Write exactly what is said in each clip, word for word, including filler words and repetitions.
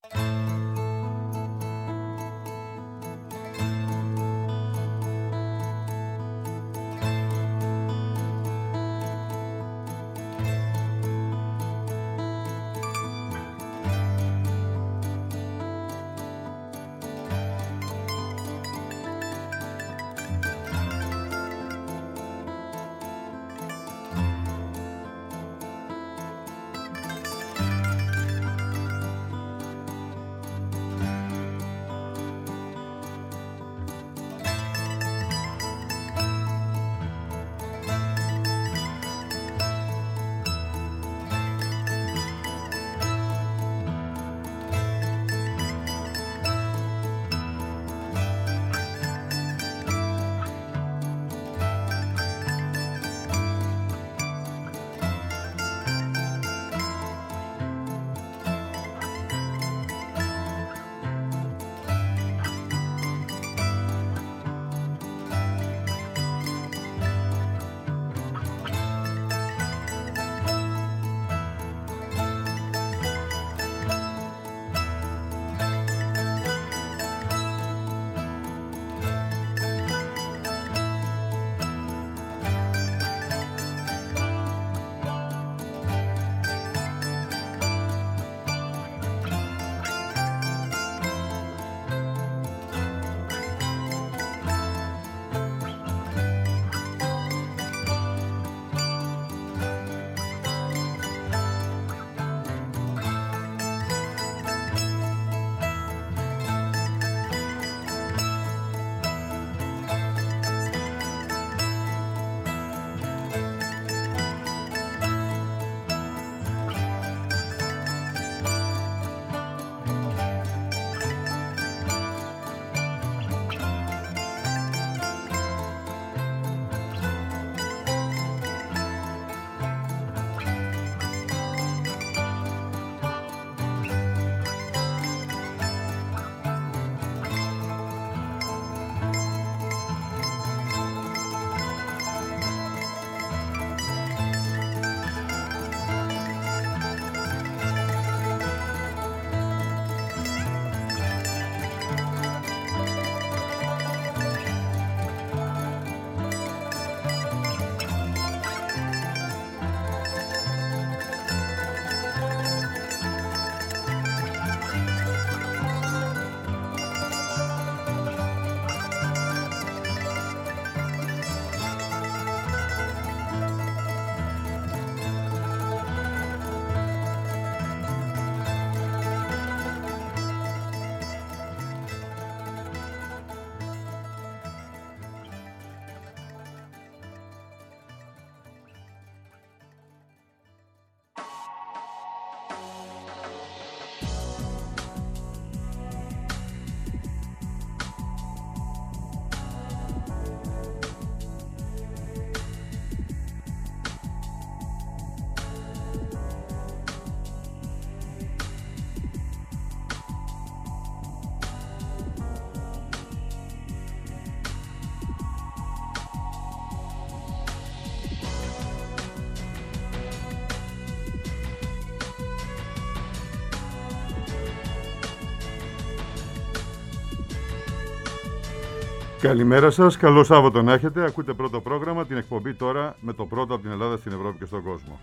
Καλημέρα σας, καλό Σάββατο να έχετε. Ακούτε πρώτο πρόγραμμα, την εκπομπή τώρα με το πρώτο από την Ελλάδα στην Ευρώπη και στον κόσμο.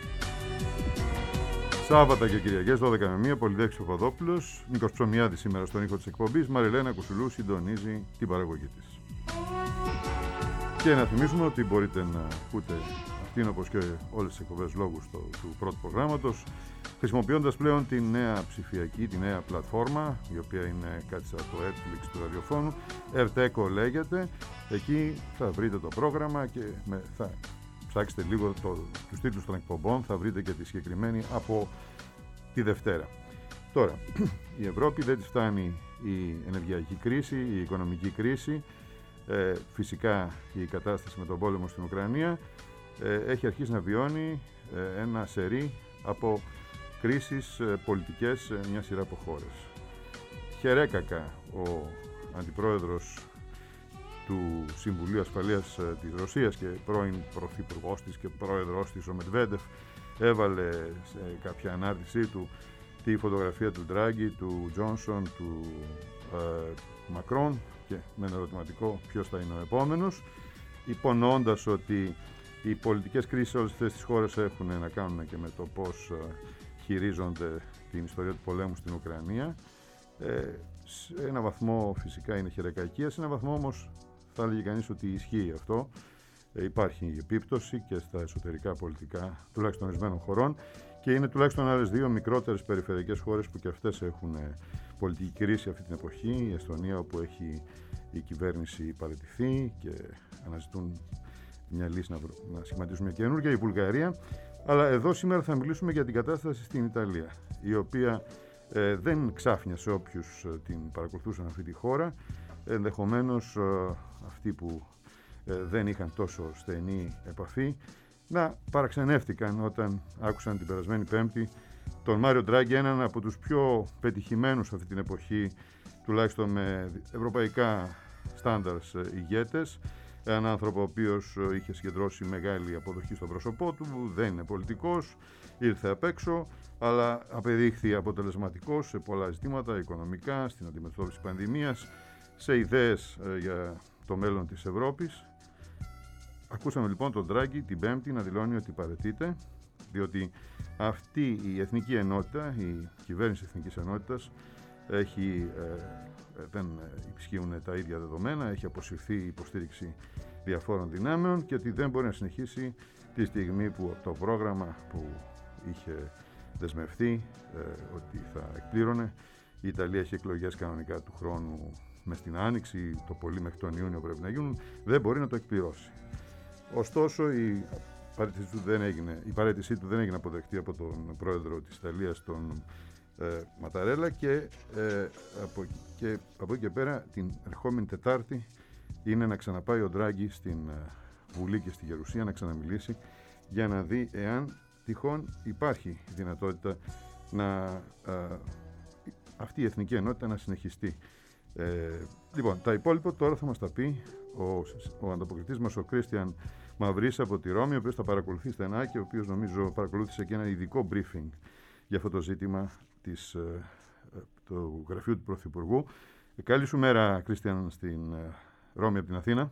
Σάββατα και Κυριακές, δώδεκα με μία, Πολυδέξης Παπαδόπουλος, Νίκος Ψωμιάδης σήμερα στον ήχο της εκπομπής, Μαριλένα Κουσουλού συντονίζει την παραγωγή της. Και να θυμίσουμε ότι μπορείτε να ακούτε αυτήν όπως και όλες τις εκπομπές λόγους του, του πρώτου προγράμματος, χρησιμοποιώντας πλέον τη νέα ψηφιακή, τη νέα πλατφόρμα, η οποία είναι κάτι σαν το Netflix του ραδιοφώνου, Erteco λέγεται. Εκεί θα βρείτε το πρόγραμμα και με, θα ψάξετε λίγο το, τους τίτλους των εκπομπών, θα βρείτε και τη συγκεκριμένη από τη Δευτέρα. Τώρα, η Ευρώπη δεν της φτάνει η ενεργειακή κρίση, η οικονομική κρίση, ε, φυσικά η κατάσταση με τον πόλεμο στην Ουκρανία, ε, έχει αρχίσει να βιώνει ε, ένα σερί από κρίσεις ε, πολιτικές σε μια σειρά από χώρες. Χερέκακα ο αντιπρόεδρος του Συμβουλίου Ασφαλείας ε, της Ρωσίας και πρώην πρωθυπουργός της και πρόεδρος της, ο Μετβέντεφ, έβαλε σε κάποια ανάρτησή του τη φωτογραφία του Ντράγκη, του Τζόνσον, του ε, Μακρόν και με ένα ερωτηματικό ποιος θα είναι ο επόμενος, υπονοώντας ότι οι πολιτικές κρίσεις σε όλες αυτές τις χώρες έχουν να κάνουν και με το πώς ε, χειρίζονται την ιστορία του πολέμου στην Ουκρανία. Ε, σε ένα βαθμό φυσικά είναι χερεκακία, σε ένα βαθμό όμως θα έλεγε κανείς ότι ισχύει αυτό. Ε, υπάρχει επίπτωση και στα εσωτερικά πολιτικά τουλάχιστον ορισμένων χωρών και είναι τουλάχιστον άλλες δύο μικρότερες περιφερειακές χώρες που και αυτές έχουν πολιτική κρίση αυτή την εποχή. Η Εστονία, όπου έχει η κυβέρνηση παραιτηθεί και αναζητούν μια λύση να, να σχηματίσουν μια καινούργια, η Βουλγαρία. Αλλά εδώ σήμερα θα μιλήσουμε για την κατάσταση στην Ιταλία, η οποία ε, δεν ξάφνιασε όποιους ε, την παρακολουθούσαν αυτή τη χώρα. Ενδεχομένως ε, αυτοί που ε, δεν είχαν τόσο στενή επαφή να παραξενεύτηκαν όταν άκουσαν την περασμένη Πέμπτη τον Μάριο Ντράγκη, έναν από τους πιο πετυχημένους αυτή την εποχή, τουλάχιστον με ευρωπαϊκά στάνταρς ηγέτες. Έναν άνθρωπο ο οποίος είχε συγκεντρώσει μεγάλη αποδοχή στο πρόσωπό του, δεν είναι πολιτικός, ήρθε απ' έξω, αλλά απεδείχθη αποτελεσματικός σε πολλά ζητήματα, οικονομικά, στην αντιμετώπιση πανδημίας, σε ιδέες για το μέλλον της Ευρώπης. Ακούσαμε λοιπόν τον Ντράγκη την Πέμπτη να δηλώνει ότι παραιτείται, διότι αυτή η Εθνική Ενότητα, η κυβέρνηση Εθνικής Ενότητας, έχει, ε, δεν ισχύουν τα ίδια δεδομένα, έχει αποσυρθεί η υποστήριξη διαφόρων δυνάμεων και ότι δεν μπορεί να συνεχίσει τη στιγμή που το πρόγραμμα που είχε δεσμευτεί ε, ότι θα εκπλήρωνε. Η Ιταλία έχει εκλογές κανονικά του χρόνου μες στην Άνοιξη, το πολύ μέχρι τον Ιούνιο πρέπει να γίνουν, δεν μπορεί να το εκπληρώσει. Ωστόσο η παρέτησή του δεν έγινε, η παρέτησή του δεν έγινε αποδεκτή από τον πρόεδρο της Ιταλίας, τον ε, Ματαρέλα, και, ε, από, και από εκεί και πέρα την ερχόμενη Τετάρτη είναι να ξαναπάει ο Ντράγκη στην ε, Βουλή και στη Γερουσία να ξαναμιλήσει για να δει εάν τυχόν υπάρχει δυνατότητα να ε, αυτή η Εθνική Ενότητα να συνεχιστεί. Ε, λοιπόν, τα υπόλοιπα τώρα θα μας τα πει ο, ο ανταποκριτής μας, ο Κρίστιαν Μαυρίς από τη Ρώμη, ο οποίος θα παρακολουθεί στενά και ο οποίος νομίζω παρακολούθησε και ένα ειδικό briefing για αυτό το ζήτημα της, ε, του γραφείου του Πρωθυπουργού. Ε, καλή σου μέρα, Κρίστιαν, στην ε, Ρώμη από την Αθήνα.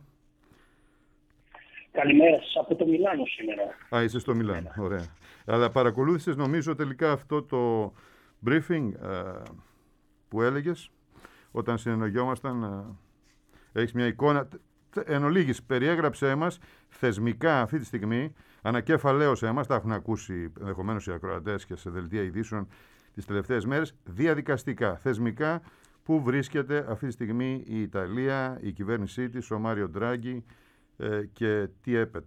Καλημέρα σας από το Μιλάνο σήμερα. Α, είσαι στο Μιλάνο, ωραία. Αλλά παρακολούθησες νομίζω τελικά αυτό το briefing ε, που έλεγες όταν συνεννοιόμασταν. Ε, έχεις μια εικόνα. Εν ολίγης, περιέγραψέ μας θεσμικά αυτή τη στιγμή, ανακέφαλαίωσέ μας, τα έχουν ακούσει ενδεχομένως οι ακροατές και σε δελτία ειδήσεων τις τελευταίες μέρες, διαδικαστικά, θεσμικά, πού βρίσκεται αυτή τη στιγμή η Ιταλία, η κυβέρνησή της, ο Μάριο Ντράγκη ε, και τι έπεται.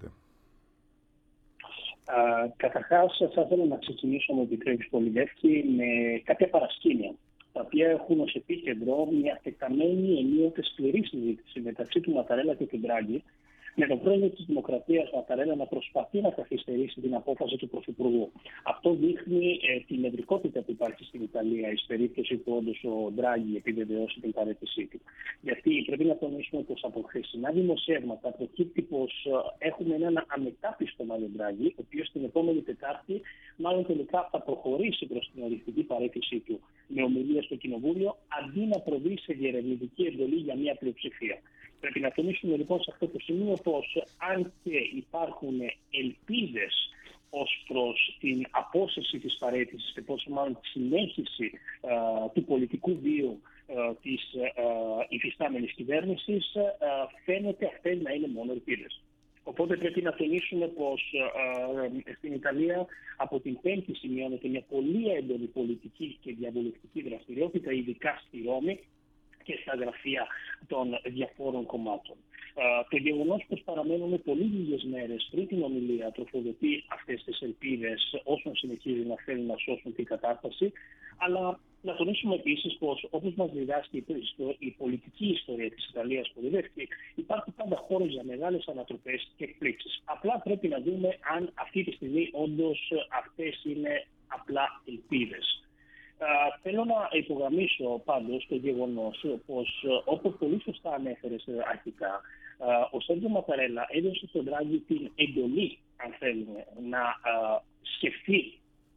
Uh, Καταρχάς, θα ήθελα να ξεκινήσω, με επιτρέπεις πολύ, Λεύκη, με κάποια παρασκήνια, τα οποία έχουν ως επίκεντρο μια εκτεταμένη, ενίοτε σκληρή συζήτηση μεταξύ του Ματαρέλα και του Ντράγκη, με τον πρόεδρο της Δημοκρατίας Ματαρέλα να προσπαθεί να καθυστερήσει την απόφαση του Πρωθυπουργού. Αυτό δείχνει ε, την νευρικότητα που υπάρχει στην Ιταλία, εις περίπτωση που όντως ο Ντράγκη επιβεβαιώσει την παραίτησή του. Γιατί πρέπει να τονίσουμε πως από χθεσινά δημοσιεύματα προκύπτει πως έχουμε έναν αμετάπιστο Μάριο Ντράγκη, ο οποίος την επόμενη Τετάρτη μάλλον τελικά θα προχωρήσει προς την οριστική παραίτησή του με ομιλία στο Κοινοβούλιο, αντί να προβεί σε διερευνητική εντολή για μια πλειοψηφία. Πρέπει να τονίσουμε λοιπόν σε αυτό το σημείο πως αν και υπάρχουν ελπίδες ως προς την απόσυρση της παραίτησης και πόσο μάλλον τη συνέχιση α, του πολιτικού βίου α, της α, υφιστάμενης κυβέρνησης, α, φαίνεται αυτές να είναι μόνο ελπίδες. Οπότε πρέπει να τονίσουμε πως α, στην Ιταλία από την Πέμπτη σημειώνεται μια πολύ έντονη πολιτική και διαβολευτική δραστηριότητα, ειδικά στη Ρώμη και στα γραφεία των διαφόρων κομμάτων. Uh, το γεγονός πως παραμένουν πολύ λίγες μέρες πριν την ομιλία τροφοδοτεί αυτές τις ελπίδες όσων συνεχίζει να θέλουν να σώσουν την κατάσταση, αλλά να τονίσουμε επίσης πως, όπως μας διδάσκει η πολιτική ιστορία της Ιταλίας που διδεύει, υπάρχει πάντα χώρος για μεγάλες ανατροπές και εκπλήξεις. Απλά πρέπει να δούμε αν αυτή τη στιγμή όντως αυτές είναι απλά ελπίδες. Uh, θέλω να υπογραμμίσω πάντως το γεγονός πως, όπως πολύ σωστά ανέφερες αρχικά, uh, ο Σέρτζιο Ματαρέλα έδωσε στον Ντράγκη την εντολή, αν θέλουμε, να uh, σκεφτεί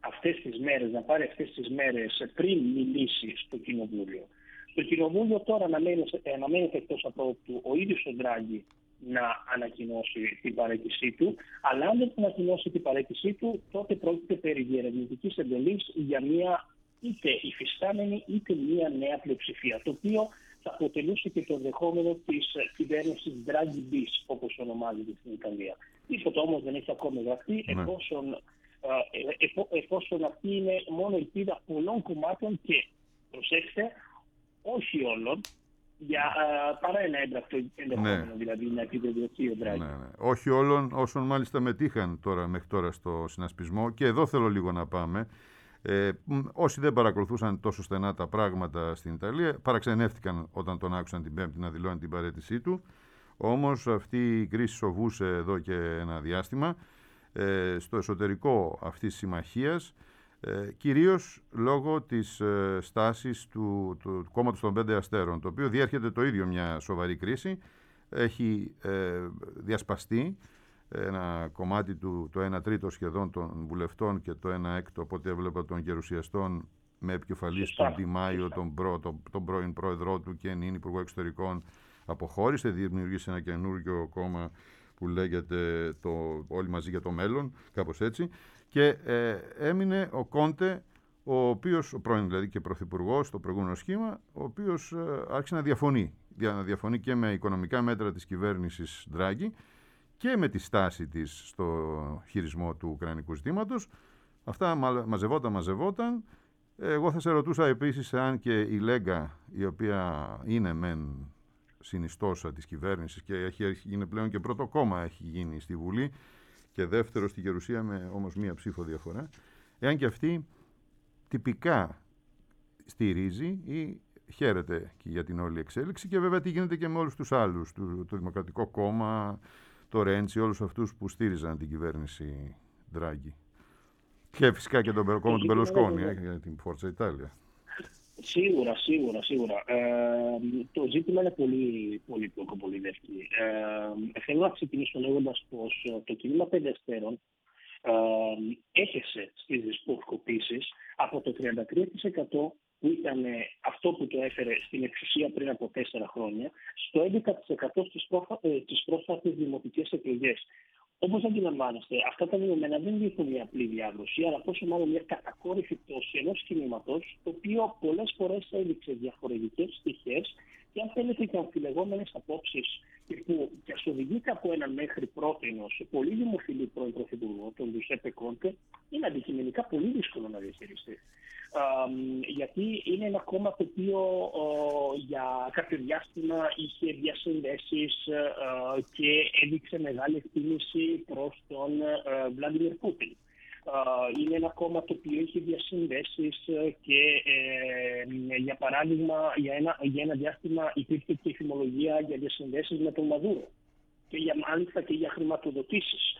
αυτές τις μέρες, να πάρει αυτές τις μέρες πριν μιλήσει στο Κοινοβούλιο. Στο Κοινοβούλιο τώρα αναμένεται εκτός από του ο ίδιος ο Ντράγκη να ανακοινώσει την παραίτησή του, αλλά αν δεν ανακοινώσει την παραίτησή του, τότε πρόκειται περί διερευνητικής εντολής για μια είτε υφιστάμενη είτε μια νέα πλειοψηφία, το οποίο θα αποτελούσε και το ενδεχόμενο της κυβέρνησης Draghi bis, όπως ονομάζεται στην Ιταλία. Τίποτα όμως δεν έχει ακόμη γραφτεί, ναι. εφόσον, ε, εφό, εφόσον αυτή είναι μόνο ελπίδα πολλών κομμάτων και, προσέξτε, όχι όλων, για α, παρά ένα έμπρακτο ενδεχόμενο, ναι. δηλαδή να επιβεβαιωθεί ο Ντράγκη. Ναι, ναι. Όχι όλων όσων μάλιστα μετήχαν τώρα, μέχρι τώρα στο συνασπισμό, και εδώ θέλω λίγο να πάμε. Ε, όσοι δεν παρακολουθούσαν τόσο στενά τα πράγματα στην Ιταλία παραξενεύτηκαν όταν τον άκουσαν την Πέμπτη να δηλώνει την παραίτησή του. Όμως αυτή η κρίση σοβούσε εδώ και ένα διάστημα ε, στο εσωτερικό αυτής της συμμαχίας, ε, κυρίως λόγω της ε, στάσης του, του, του κόμματος των Πέντε Αστέρων, το οποίο διέρχεται το ίδιο μια σοβαρή κρίση, έχει ε, διασπαστεί ένα κομμάτι του, το ένα τρίτο σχεδόν των βουλευτών και το ένα έκτο από ό,τι έβλεπα των γερουσιαστών, με επικεφαλής τον Ντι Μάιο, τον, προ, τον, τον πρώην πρόεδρό του και νυν υπουργό εξωτερικών, αποχώρησε, δημιουργήσε ένα καινούργιο κόμμα που λέγεται το Όλοι μαζί για το μέλλον, κάπως έτσι, και ε, έμεινε ο Κόντε, ο οποίος, ο πρώην δηλαδή και πρωθυπουργός στο προηγούμενο σχήμα, ο οποίος ε, άρχισε να διαφωνεί, να διαφωνεί και με οικονομικά μέτρα της κυβέρνησης Ντράγκη και με τη στάση της στο χειρισμό του ουκρανικού ζητήματος. Αυτά μαζευόταν, μαζευόταν. Εγώ θα σε ρωτούσα επίσης αν και η Λέγκα, η οποία είναι μεν συνιστόσα της κυβέρνησης και έχει γίνει πλέον και πρώτο κόμμα, έχει γίνει στη Βουλή και δεύτερο στη Γερουσία με όμως μία ψήφο διαφορά, εάν και αυτή τυπικά στηρίζει ή χαίρεται και για την όλη εξέλιξη, και βέβαια τι γίνεται και με όλους τους άλλους, το, το Δημοκρατικό Κόμμα, το Ρέντσι, όλους αυτούς που στήριζαν την κυβέρνηση Ντράγκη. Και φυσικά και τον κόμμα του Μπερλουσκόνη, ε, για την Φόρτσα Ιτάλια. Σίγουρα, σίγουρα, σίγουρα. Ε, το ζήτημα είναι πολύ πολύπλοκο, πολύ λευκή. Ε, θέλω να ξεκινήσω λέγοντας πως το κίνημα Πέντε Αστέρων ε, έχεσε στις δημοσκοπήσεις από το τριάντα τρία τοις εκατό που ήταν αυτό που το έφερε στην εξουσία πριν από τέσσερα χρόνια, στο έντεκα τοις εκατό στις, πρόφα, στις πρόσφατες δημοτικές εκλογές. Όπως αντιλαμβάνεστε, αυτά τα δεδομένα δεν δείχνουν μια απλή διάδοση, αλλά πόσο μάλλον μια κατακόρυφη πτώση ενός κινήματος, το οποίο πολλές φορές έδειξε διαφορετικές στοιχές και αν θέλετε και αμφιλεγόμενες απόψεις, και που και οδηγείται από έναν μέχρι πρότινος πολύ δημοφιλή πρώην πρωθυπουργό, τον Τζουζέπε Κόντε, είναι αντικειμενικά πολύ δύσκολο να διαχειριστεί. Uh, γιατί είναι ένα κόμμα το οποίο uh, για κάποιο διάστημα είχε διασυνδέσεις uh, και έδειξε μεγάλη εκτίμηση προς τον Βλάντιμιρ uh, Πούτιν. Uh, είναι ένα κόμμα το οποίο είχε διασυνδέσεις uh, και uh, για παράδειγμα για ένα, για ένα διάστημα υπήρχε και φημολογία για διασυνδέσεις με τον Μαδούρο και για μάλιστα και για χρηματοδοτήσεις.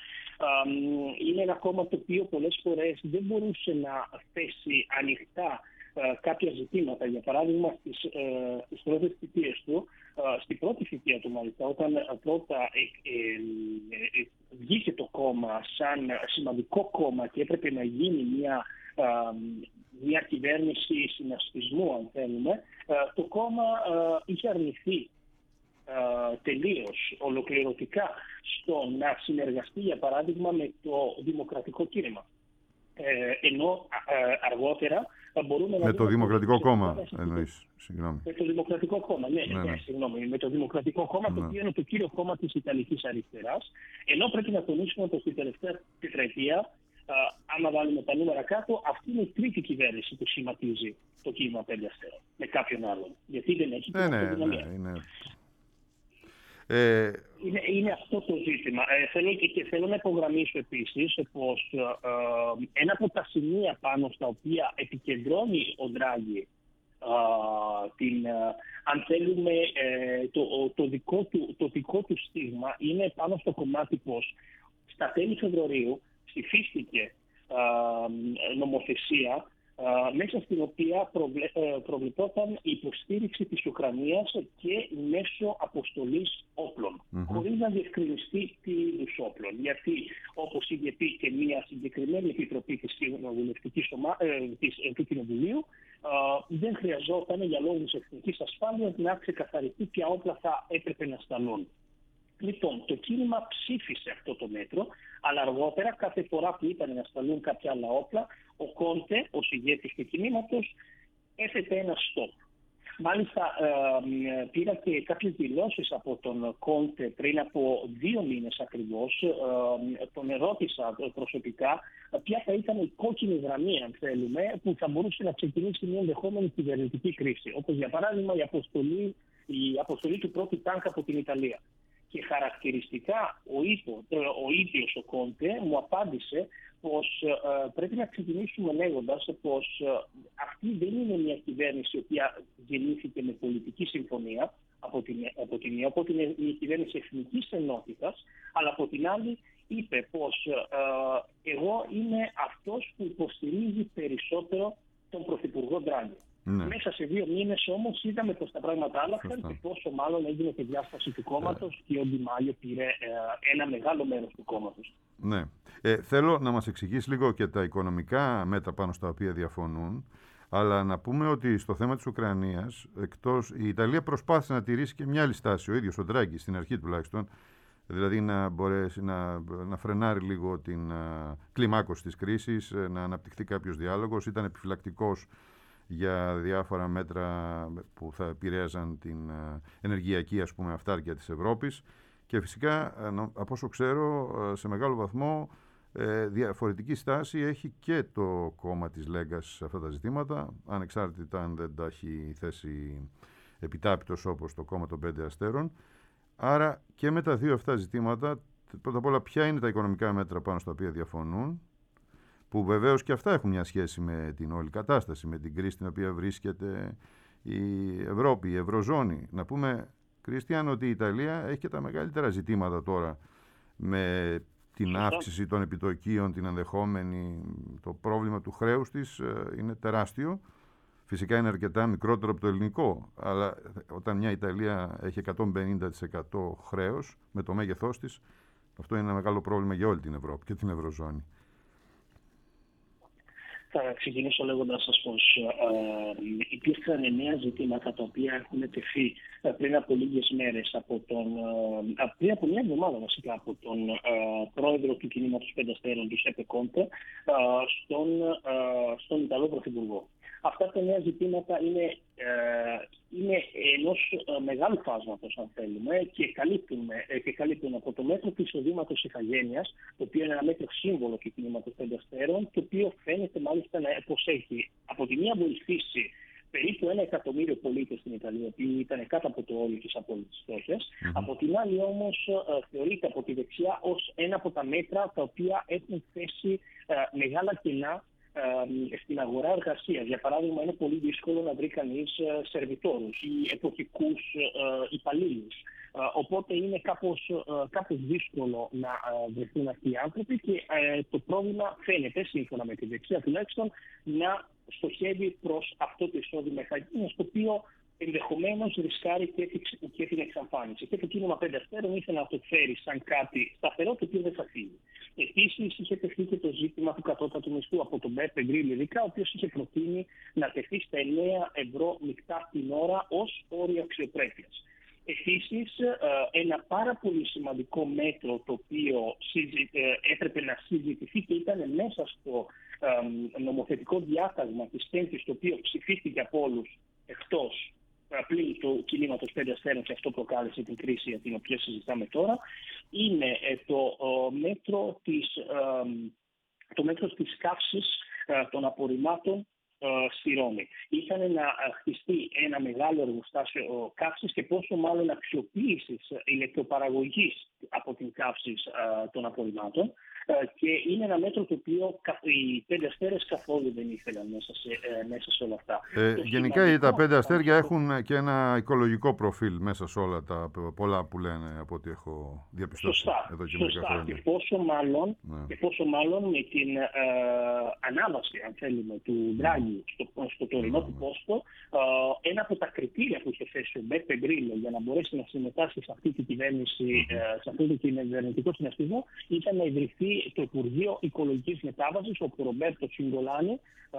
Είναι ένα κόμμα το οποίο πολλές φορές δεν μπορούσε να θέσει ανοιχτά uh, κάποια ζητήματα. Για παράδειγμα, στις, uh, στις πρώτες θητείες του, uh, στην πρώτη θητεία του μάλιστα, όταν uh, πρώτα ε, ε, ε, βγήκε το κόμμα σαν σημαντικό κόμμα και έπρεπε να γίνει μια, uh, μια κυβέρνηση συνασπισμού, αν θέλουμε, uh, το κόμμα uh, είχε αρνηθεί Uh, τελείως, ολοκληρωτικά στο να συνεργαστεί για παράδειγμα με το Δημοκρατικό Κίνημα. Ε, ενώ ε, αργότερα θα μπορούμε να... Με το Δημοκρατικό Κόμμα εννοείς, συγγνώμη. Με το Δημοκρατικό Κόμμα, ναι, ναι, ναι. συγγνώμη. Με το Δημοκρατικό Κόμμα, ναι. Το οποίο είναι το κύριο κόμμα της Ιταλικής Αριστεράς. Ενώ πρέπει να τονίσουμε ότι στην τελευταία τετραετία, Uh, άμα βάλουμε τα νούμερα κάτω, αυτή είναι η τρίτη κυβέρνηση που σχηματίζει το κίνημα Πέντε Αστέρων με κάποιον άλλον. Γιατί δεν έχει την αυτοδυναμία. Ναι, ναι, ναι. Ε... Είναι, είναι αυτό το ζήτημα. Ε, θέλω, και, και θέλω να υπογραμμίσω επίσης πως ε, ε, ένα από τα σημεία πάνω στα οποία επικεντρώνει ο Ντράγκη ε, την, ε, αν θέλουμε ε, το, το, δικό του, το δικό του στίγμα είναι πάνω στο κομμάτι πως στα τέλη Φεβρουαρίου ψηφίστηκε ε, νομοθεσία μέσα στην οποία προβλε, προβλεπόταν η υποστήριξη της Ουκρανίας και μέσω αποστολής όπλων, mm-hmm. χωρίς να διευκρινιστεί τι είδους όπλων. Γιατί, όπως είχε πει και μια συγκεκριμένη επιτροπή της κοινοβουλευτικής ομα... της... του Κοινοβουλίου, δεν χρειαζόταν για λόγους εθνικής ασφάλειας να ξεκαθαριστεί ποια όπλα θα έπρεπε να σταλούν. Λοιπόν, το κίνημα ψήφισε αυτό το μέτρο, αλλά αργότερα κάθε φορά που ήταν να σταλούν κάποια άλλα όπλα, ο Κόντε, ως ηγέτης του κινήματος, έθετε ένα stop. Μάλιστα, ε, πήρα και κάποιες δηλώσεις από τον Κόντε πριν από δύο μήνες ακριβώς. Ε, τον ερώτησα προσωπικά ποια θα ήταν η κόκκινη γραμμή, αν θέλουμε, που θα μπορούσε να ξεκινήσει μια ενδεχόμενη κυβερνητική κρίση. Όπως για παράδειγμα η αποστολή, η αποστολή του πρώτου τάγκ από την Ιταλία. Και χαρακτηριστικά ο, ίδιο, ο ίδιος ο Κόντε μου απάντησε πως ε, πρέπει να ξεκινήσουμε λέγοντας πως ε, αυτή δεν είναι μια κυβέρνηση η οποία γεννήθηκε με πολιτική συμφωνία από την, από την μία, οπότε είναι μια κυβέρνηση εθνικής ενότητας, αλλά από την άλλη είπε πως ε, εγώ είμαι αυτός που υποστηρίζει περισσότερο τον Πρωθυπουργό Ντράγκη. Ναι. Μέσα σε δύο μήνες όμως είδαμε πως τα πράγματα άλλαξαν και πόσο μάλλον έγινε και διάσταση του κόμματος ε. και ο Ντι Μάιο πήρε ε, ένα μεγάλο μέρος του κόμματος. Ναι. Ε, θέλω να μας εξηγήσει λίγο και τα οικονομικά μέτρα πάνω στα οποία διαφωνούν, αλλά να πούμε ότι στο θέμα της Ουκρανίας, εκτός, η Ιταλία προσπάθησε να τηρήσει και μια άλλη στάση, ο ίδιος ο Ντράγκη, στην αρχή τουλάχιστον, δηλαδή να μπορέσει να, να φρενάρει λίγο την α, κλιμάκωση της κρίσης, να αναπτυχθεί κάποιος διάλογος, ήταν επιφυλακτικός για διάφορα μέτρα που θα επηρέαζαν την ενεργειακή, ας πούμε, αυτάρκεια της Ευρώπης και φυσικά, από όσο ξέρω, σε μεγάλο βαθμό διαφορετική στάση έχει και το κόμμα της Λέγκας σε αυτά τα ζητήματα, ανεξάρτητα αν δεν τα έχει θέσει επιτάπητος όπως το κόμμα των Πέντε Αστέρων. Άρα και με τα δύο αυτά ζητήματα, πρώτα απ' όλα ποια είναι τα οικονομικά μέτρα πάνω στα οποία διαφωνούν, που βεβαίως και αυτά έχουν μια σχέση με την όλη κατάσταση, με την κρίση στην οποία βρίσκεται η Ευρώπη, η Ευρωζώνη. Να πούμε, Κρίστιαν, ότι η Ιταλία έχει και τα μεγαλύτερα ζητήματα τώρα με την αύξηση των επιτοκίων, την ενδεχόμενη, το πρόβλημα του χρέους της είναι τεράστιο. Φυσικά είναι αρκετά μικρότερο από το ελληνικό, αλλά όταν μια Ιταλία έχει εκατόν πενήντα τοις εκατό χρέος με το μέγεθός της, αυτό είναι ένα μεγάλο πρόβλημα για όλη την Ευρώπη και την Ευρωζώνη. Θα ξεκινήσω λέγοντας σας πως ε, υπήρχαν εννέα ζητήματα τα οποία έχουν τεθεί ε, πριν από λίγες μέρες, από τον, ε, πριν από μια εβδομάδα βασικά, από τον ε, πρόεδρο του κινήματος Πέντε Αστέρων, του Σέπε Κόντε, ε, στον, ε, στον Ιταλό Πρωθυπουργό. Αυτά τα νέα ζητήματα είναι, ε, είναι ενός ε, μεγάλου φάσματος, αν θέλουμε, και καλύπτουν, ε, και καλύπτουν από το μέτρο του εισοδήματος ηθαγένειας, το οποίο είναι ένα μέτρο σύμβολο του κινήματος Πέντε Αστέρων, το οποίο φαίνεται μάλιστα να πως έχει από τη μία βοηθήσει περίπου ένα εκατομμύριο πολίτες στην Ιταλία, που ήταν κάτω από το όριο της απόλυτης φτώχειας. Mm-hmm. Από την άλλη όμως ε, θεωρείται από τη δεξιά ως ένα από τα μέτρα τα οποία έχουν θέσει ε, μεγάλα κενά στην αγορά εργασίας. Για παράδειγμα, είναι πολύ δύσκολο να βρει κανείς σερβιτόρους ή εποχικούς υπαλλήλους. Οπότε είναι κάπως, κάπως δύσκολο να βρεθούν αυτοί οι άνθρωποι και το πρόβλημα φαίνεται, σύμφωνα με τη δεξιά τουλάχιστον, να στοχεύει προς αυτό το εισόδημα ηθαγένειας, το οποίο ενδεχομένως ρισκάρει και, και την εξαφάνιση. Και το κίνημα Πέντε Αστέρων ήθελε να το φέρει σαν κάτι σταθερό, το οποίο δεν θα φύγει. Επίσης, είχε τεθεί και το ζήτημα του κατώτατου μισθού από τον Μπέπε Γκριλ, ειδικά, ο οποίος είχε προτείνει να τεθεί στα εννέα ευρώ μεικτά την ώρα ως όριο αξιοπρέπειας. Επίσης, ένα πάρα πολύ σημαντικό μέτρο το οποίο έπρεπε να συζητηθεί και ήταν μέσα στο νομοθετικό διάταγμα της Πέμπτης, το οποίο ψηφίστηκε από όλους εκτός πλην του κινήματος Πέντε Αστέρων, και αυτό προκάλεσε την κρίση για την οποία συζητάμε τώρα, είναι το μέτρο της, το μέτρο της καύσης των απορριμμάτων στη Ρώμη. Ήθελε να χτιστεί ένα μεγάλο εργοστάσιο καύσης και πόσο μάλλον αξιοποίησης ηλεκτροπαραγωγής από την καύση των απορριμμάτων, και είναι ένα μέτρο το οποίο οι πέντε αστέρες καθόλου δεν ήθελαν μέσα σε, μέσα σε όλα αυτά. Ε, γενικά τα πέντε αστέρια έχουν και ένα οικολογικό προφίλ μέσα σε όλα τα πολλά που λένε, από ό,τι έχω διαπιστώσει. Σωστά, εδώ και σωστά. χρόνια. Και πόσο μάλλον, ναι. και πόσο μάλλον με την ε, ανάβαση, αν θέλουμε, του Ντράγκη στο, στο τωρινό ναι. του πόστο, ε, ένα από τα κριτήρια που είχε θέσει ο Μπέπε Γκρίλο για να μπορέσει να συμμετάσχει σε αυτή την κυβέρνηση, ε, σε αυτό το κυβερνητικό συνασπισμό, ήταν να ιδρυθεί το Υπουργείο Οικολογικής Μετάβασης, όπου ο Ρομπέρτο Τσιγκολάνη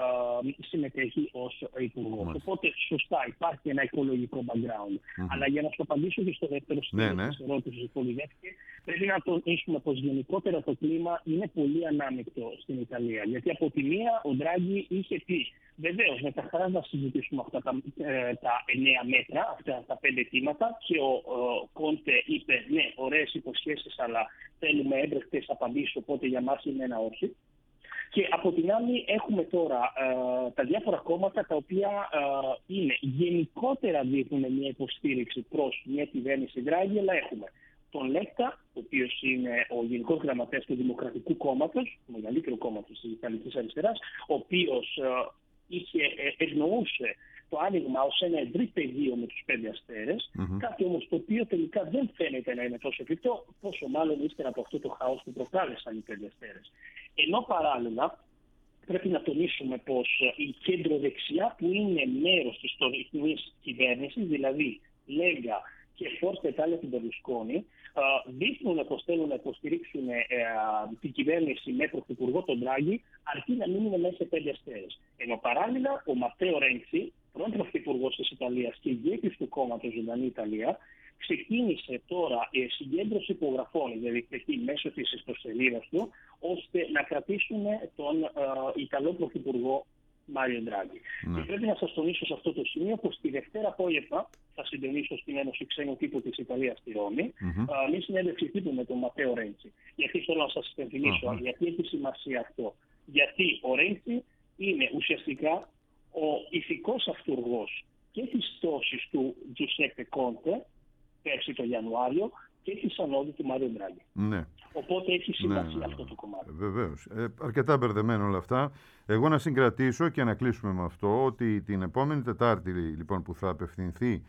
ε, συμμετέχει ως υπουργός. Mm. Οπότε, σωστά, υπάρχει ένα οικολογικό background. Mm-hmm. Αλλά για να σου απαντήσω και στο δεύτερο σημείο ναι, ναι. της ερώτησης που λιγεύτηκε, πρέπει να τονίσουμε πως γενικότερα το κλίμα είναι πολύ ανάμεικτο στην Ιταλία. Γιατί από τη μία ο Ντράγκη είχε πει, βεβαίως με τα χαρά να συζητήσουμε αυτά τα, ε, τα εννέα μέτρα, αυτά τα πέντε αιτήματα, και ο, ο Κόντε είπε ναι, ωραίες υποσχέσεις, αλλά θέλουμε έμπρεχτες απαντήσεις, οπότε για μας είναι ένα όχι. Και από την άλλη έχουμε τώρα ε, τα διάφορα κόμματα τα οποία ε, είναι γενικότερα δείχνουν μια υποστήριξη προς μια κυβέρνηση Ντράγκη, αλλά έχουμε τον Λέκτα, ο οποίος είναι ο Γενικός Γραμματέας του Δημοκρατικού Κόμματος, του μεγαλύτερου κόμματος της Ιταλικής Αριστεράς, ο οποίος ε, είχε, ε, ευνοούσε το άνοιγμα ως ένα ευρύ πεδίο με τους πέντε αστέρες, mm-hmm. κάτι όμως το οποίο τελικά δεν φαίνεται να είναι τόσο εφικτό, πόσο μάλλον ύστερα από αυτό το χάος που προκάλεσαν οι πέντε αστέρες. Ενώ παράλληλα πρέπει να τονίσουμε πως η κέντρο-δεξιά, που είναι μέρος της τωρινής κυβέρνησης, δηλαδή Λέγκα και Forza Italia του Μπερλουσκόνη, δείχνουν πως θέλουν να υποστηρίξουν ε, την κυβέρνηση με πρωθυπουργό τον Ντράγκη, αρκεί να μείνουν μέσα σε πέντε αστέρες. Ενώ παράλληλα ο Ματέο Ρέντσι, πρώην πρωθυπουργός της Ιταλίας και ηγέτης του κόμματος Ζωντανή Ιταλία, ξεκίνησε τώρα ε, συγκέντρωση υπογραφών, δηλαδή μέσω της ιστοσελίδας του, ώστε να κρατήσουν τον ε, Ιταλό πρωθυπουργό Μάριο Ντράγκη. Ναι. Και πρέπει να σας τονίσω σε αυτό το σημείο πως τη Δευτέρα απόγευμα θα συντονίσω στην Ένωση Ξένου Τύπου της Ιταλίας στη Ρώμη mm-hmm. α, μια συνέντευξη τύπου με τον Ματέο Ρέντσι. Γιατί θέλω να σας υπενθυμίσω, mm-hmm. γιατί έχει σημασία αυτό. Γιατί ο Ρέντσι είναι ουσιαστικά ο ηθικός αυτούργος και της πτώσης του Τζουσέπε Κόντε πέρσι το Ιανουάριο και της ανόδου του Μάριο Ντράγκη. Ναι. Οπότε έχει σημασία ναι, ναι, ναι. αυτό το κομμάτι. Βεβαίως. Ε, αρκετά μπερδεμένα όλα αυτά. Εγώ να συγκρατήσω και να κλείσουμε με αυτό ότι την επόμενη Τετάρτη λοιπόν, που θα απευθυνθεί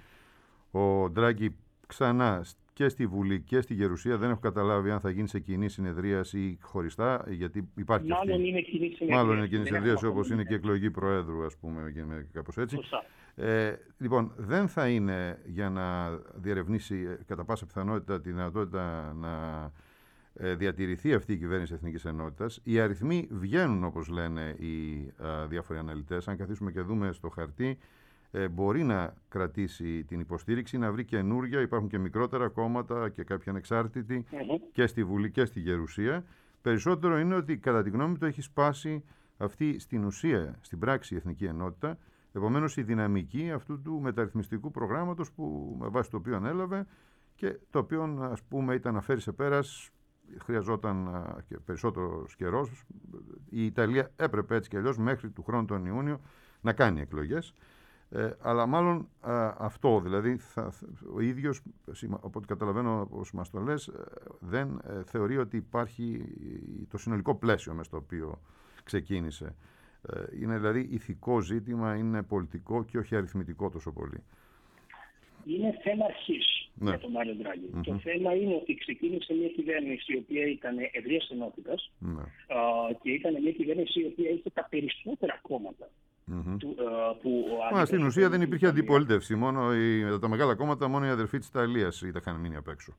ο Ντράγκη ξανά και στη Βουλή και στη Γερουσία, δεν έχω καταλάβει αν θα γίνει σε κοινή συνεδρίαση ή χωριστά, γιατί υπάρχει Μάλλον αυτή. Είναι κοινή συνεδρίαση. Μάλλον είναι κοινή συνεδρίαση, όπως είναι και εκλογή Προέδρου, ας πούμε, κάπως έτσι. Ε, λοιπόν, δεν θα είναι για να διερευνήσει κατά πάσα πιθανότητα τη δυνατότητα να ε, διατηρηθεί αυτή η κυβέρνηση Εθνικής Ενότητας. Οι αριθμοί βγαίνουν, όπως λένε οι α, διάφοροι αναλυτές. Αν καθίσουμε και δούμε στο χαρτί, ε, μπορεί να κρατήσει την υποστήριξη, να βρει καινούρια. Υπάρχουν και μικρότερα κόμματα και κάποιοι ανεξάρτητοι mm-hmm. και στη Βουλή και στη Γερουσία. Περισσότερο είναι ότι, κατά τη γνώμη του, έχει σπάσει αυτή στην ουσία, στην πράξη, η Εθνική Ενότητα. Επομένως, η δυναμική αυτού του μεταρρυθμιστικού προγράμματος που, με βάση το οποίο ανέλαβε και το οποίο, ας πούμε, ήταν να φέρει σε πέρας, χρειαζόταν και περισσότερος καιρός. Η Ιταλία έπρεπε έτσι και αλλιώς μέχρι του χρόνου τον Ιούνιο να κάνει εκλογές. Ε, αλλά μάλλον α, αυτό, δηλαδή θα, ο ίδιος, οπότε καταλαβαίνω όπως μας το λες, δεν ε, θεωρεί ότι υπάρχει το συνολικό πλαίσιο μες στο οποίο ξεκίνησε. Είναι δηλαδή ηθικό ζήτημα, είναι πολιτικό και όχι αριθμητικό τόσο πολύ. Είναι θέμα αρχής ναι. για τον Μάριο Ντράγκη. Mm-hmm. Το θέμα είναι ότι ξεκίνησε μια κυβέρνηση η οποία ήταν ευρείας ενότητας ναι. uh, και ήταν μια κυβέρνηση η οποία είχε τα περισσότερα κόμματα. Mm-hmm. Του, uh, που Μα στην ουσία δεν υπήρχε αντιπολίτευση. Μόνο οι, τα μεγάλα κόμματα, μόνο οι αδερφοί της Ιταλίας είχαν μείνει απ' έξω.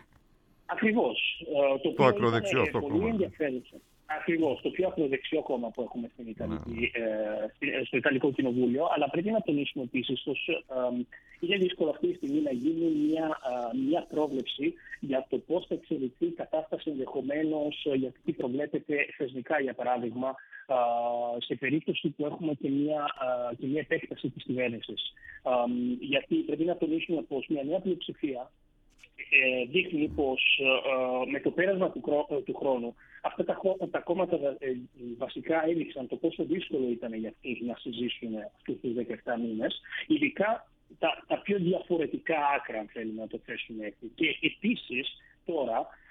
Ακριβώς. Uh, το το ακροδεξιό αυτό πολύ κόμμα. Ενδιαφέρουσε. Ακριβώς, το πιο ακροδεξιό κόμμα που έχουμε στην Ιταλική, ναι. ε, στο Ιταλικό Κοινοβούλιο, αλλά πρέπει να τονίσουμε επίσης πως ε, είναι δύσκολο αυτή τη στιγμή να γίνει μια, ε, μια πρόβλεψη για το πώς θα εξελιχθεί η κατάσταση ενδεχομένως, γιατί τι προβλέπεται θεσμικά, για παράδειγμα, ε, σε περίπτωση που έχουμε και μια, ε, και μια επέκταση της κυβέρνησης. Ε, γιατί πρέπει να τονίσουμε πως μια νέα πλειοψηφία Ε, δείχνει πως ε, με το πέρασμα του, του χρόνου αυτά τα, τα κόμματα ε, βασικά έδειξαν το πόσο δύσκολο ήταν για αυτούς να συζήσουν αυτούς τους δεκαεπτά μήνες, ειδικά τα, τα πιο διαφορετικά άκρα, αν θέλουμε να το θέσουμε έτσι. Και επίσης τώρα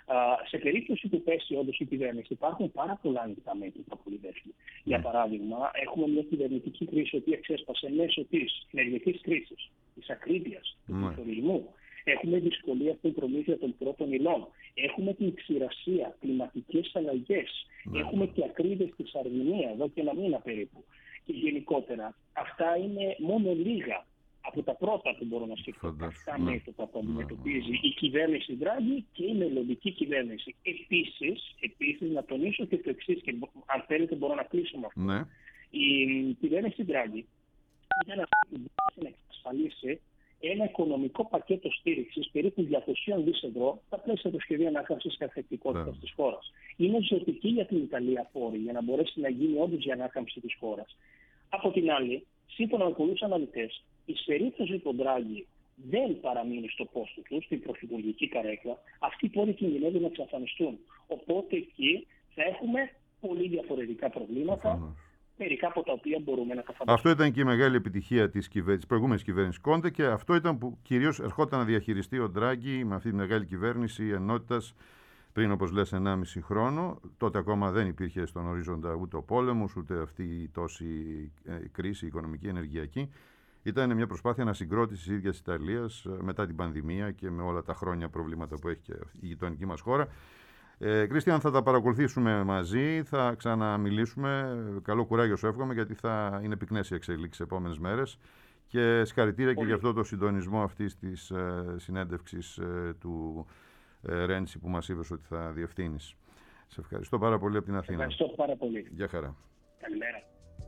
Σε περίπτωση που πέσει όντως η κυβέρνηση, υπάρχουν πάρα πολλά ανοιχτά μέτωπα που λυδεύουν. Mm. Για παράδειγμα, έχουμε μια κυβερνητική κρίση, η οποία ξέσπασε μέσω της ενεργειακής κρίσης, της ακρίβειας, του πληθωρισμού. Mm. Έχουμε δυσκολία στην προμήθεια των πρώτων υλών. Έχουμε την ξηρασία, κλιματικές αλλαγές. Mm. Έχουμε και ακρίβειες στη Σαρδινία, εδώ και ένα μήνα περίπου. Και γενικότερα, αυτά είναι μόνο λίγα από τα πρώτα που μπορώ να σκεφτώ. Αυτά μέτωπα που αντιμετωπίζει η κυβέρνηση Ντράγκη και η μελλοντική κυβέρνηση. Επίσης, επίσης να τονίσω και το εξής, και αν θέλετε μπορώ να κλείσω με αυτό. Ναι. Η κυβέρνηση Ντράγκη ήταν αυτή που μπορούσε να εξασφαλίσει ένα οικονομικό πακέτο στήριξης περίπου διακόσια δισεκατομμύρια ευρώ στα πλαίσια του σχεδίου ανάκαμψης και ανθεκτικότητας της χώρας. Είναι ζωτική για την Ιταλία πόρη για να μπορέσει να γίνει όντως η ανάκαμψη της χώρας. Από την άλλη, σύμφωνα με πολλούς αναλυτές, η περίπτωση του Ντράγκη δεν παραμείνει στο πόστο του, στην πρωθυπουργική καρέκλα, αυτοί οι πόροι κινδυνεύουν να εξαφανιστούν. Οπότε εκεί θα έχουμε πολύ διαφορετικά προβλήματα. Μερικά από τα οποία μπορούμε να τα φανταστούμε. Αυτό ήταν και η μεγάλη επιτυχία της, κυβε... της προηγούμενης κυβέρνησης Κόντε και αυτό ήταν που κυρίως ερχόταν να διαχειριστεί ο Ντράγκη με αυτή τη μεγάλη κυβέρνηση ενότητας πριν, όπως λες, ενάμιση χρόνο. Τότε ακόμα δεν υπήρχε στον ορίζοντα ούτε ο πόλεμος, ούτε αυτή η τόση κρίση οικονομική, ενεργειακή. Ήταν μια προσπάθεια ανασυγκρότησης της ίδιας Ιταλίας μετά την πανδημία και με όλα τα χρόνια προβλήματα που έχει και η γειτονική μας χώρα. Ε, Κρίστιαν, θα τα παρακολουθήσουμε μαζί, θα ξαναμιλήσουμε. Καλό κουράγιο σου εύχομαι, γιατί θα είναι πυκνές οι εξελίξεις τις επόμενες μέρες. Και συγχαρητήρια και για αυτό το συντονισμό αυτής της ε, συνέντευξης ε, του ε, Ρέντσι που μας είπες ότι θα διευθύνεις. Σε ευχαριστώ πάρα πολύ από την Αθήνα. Ευχαριστώ πάρα πολύ. Γεια χαρά. Καλημέρα.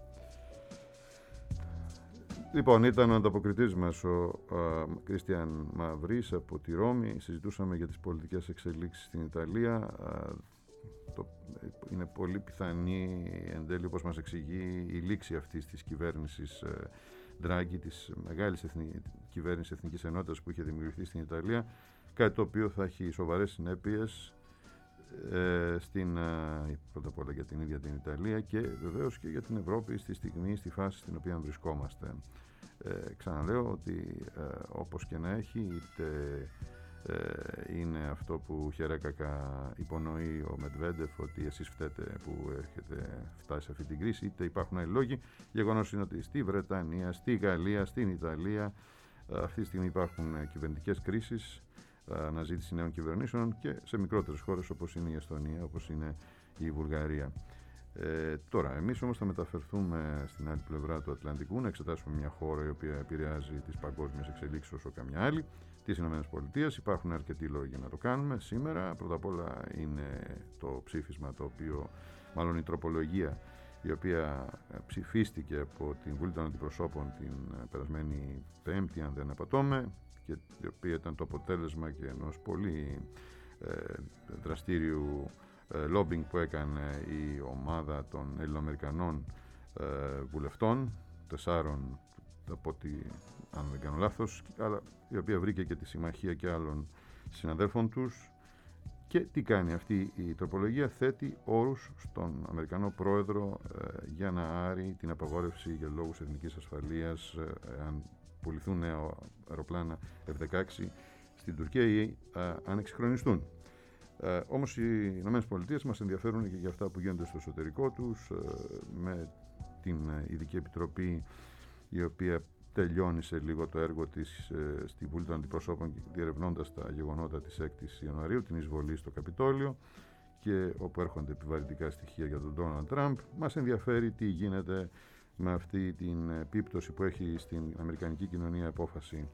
Λοιπόν, ήταν ο ανταποκριτής μας ο Κρίστιαν Μαυρής από τη Ρώμη. Συζητούσαμε για τις πολιτικές εξελίξεις στην Ιταλία. Α, το, είναι πολύ πιθανή εν τέλει, όπως μας εξηγεί, η λήξη αυτής της κυβέρνησης ε, Ντράγκη, της μεγάλης εθνική, κυβέρνησης Εθνικής Ενότητας που είχε δημιουργηθεί στην Ιταλία, κάτι το οποίο θα έχει σοβαρές συνέπειες ε, στην, ε, πρώτα απ' όλα για την ίδια την Ιταλία και βεβαίως και για την Ευρώπη στη στιγμή, στη φάση στην οποία βρισκόμαστε. Ε, ξαναλέω ότι ε, όπως και να έχει, είτε ε, είναι αυτό που χερέκακα υπονοεί ο Μετβέντεφ, ότι εσείς φταίτε που έχετε φτάσει σε αυτή την κρίση, είτε υπάρχουν άλλοι λόγοι. Γεγονός είναι ότι στη Βρετανία, στη Γαλλία, στην Ιταλία αυτή τη στιγμή υπάρχουν κυβερνητικές κρίσεις, αναζήτηση νέων κυβερνήσεων και σε μικρότερες χώρες όπως είναι η Εστονία, όπως είναι η Βουλγαρία. Ε, τώρα, εμείς όμως θα μεταφερθούμε στην άλλη πλευρά του Ατλαντικού, να εξετάσουμε μια χώρα η οποία επηρεάζει τις παγκόσμιες εξελίξεις όσο καμιά άλλη, τις ΗΠΑ. Υπάρχουν αρκετοί λόγοι να το κάνουμε σήμερα. Πρώτα απ' όλα είναι το ψήφισμα, το οποίο, μάλλον η τροπολογία, η οποία ψηφίστηκε από την Βουλή των Αντιπροσώπων την περασμένη Πέμπτη, αν δεν απατώμε, και η οποία ήταν το αποτέλεσμα και ενός πολύ ε, δραστήριου lobbying που έκανε η ομάδα των Ελληνοαμερικανών ε, βουλευτών, τεσσάρων από ό,τι, αν δεν κάνω λάθος, αλλά η οποία βρήκε και τη συμμαχία και άλλων συναδέλφων τους. Και τι κάνει αυτή η τροπολογία? Θέτει όρους στον Αμερικανό πρόεδρο ε, για να άρει την απαγόρευση για λόγους εθνικής ασφαλείας ε, αν πουληθούν νέα αεροπλάνα εφ δεκαέξι στην Τουρκία ή ε, αν εξυγχρονιστούν. Ε, όμως οι Ηνωμένες Πολιτείες μας ενδιαφέρουν και για αυτά που γίνονται στο εσωτερικό τους, ε, με την Ειδική Επιτροπή η οποία τελειώνει σε λίγο το έργο της ε, στη Βουλή των Αντιπροσώπων, διερευνώντας τα γεγονότα της έκτης Ιανουαρίου, την εισβολή στο Καπιτόλιο, και όπου έρχονται επιβαρυντικά στοιχεία για τον Ντόναλντ Τραμπ. Μας ενδιαφέρει τι γίνεται με αυτή την επίπτωση που έχει στην αμερικανική κοινωνία απόφαση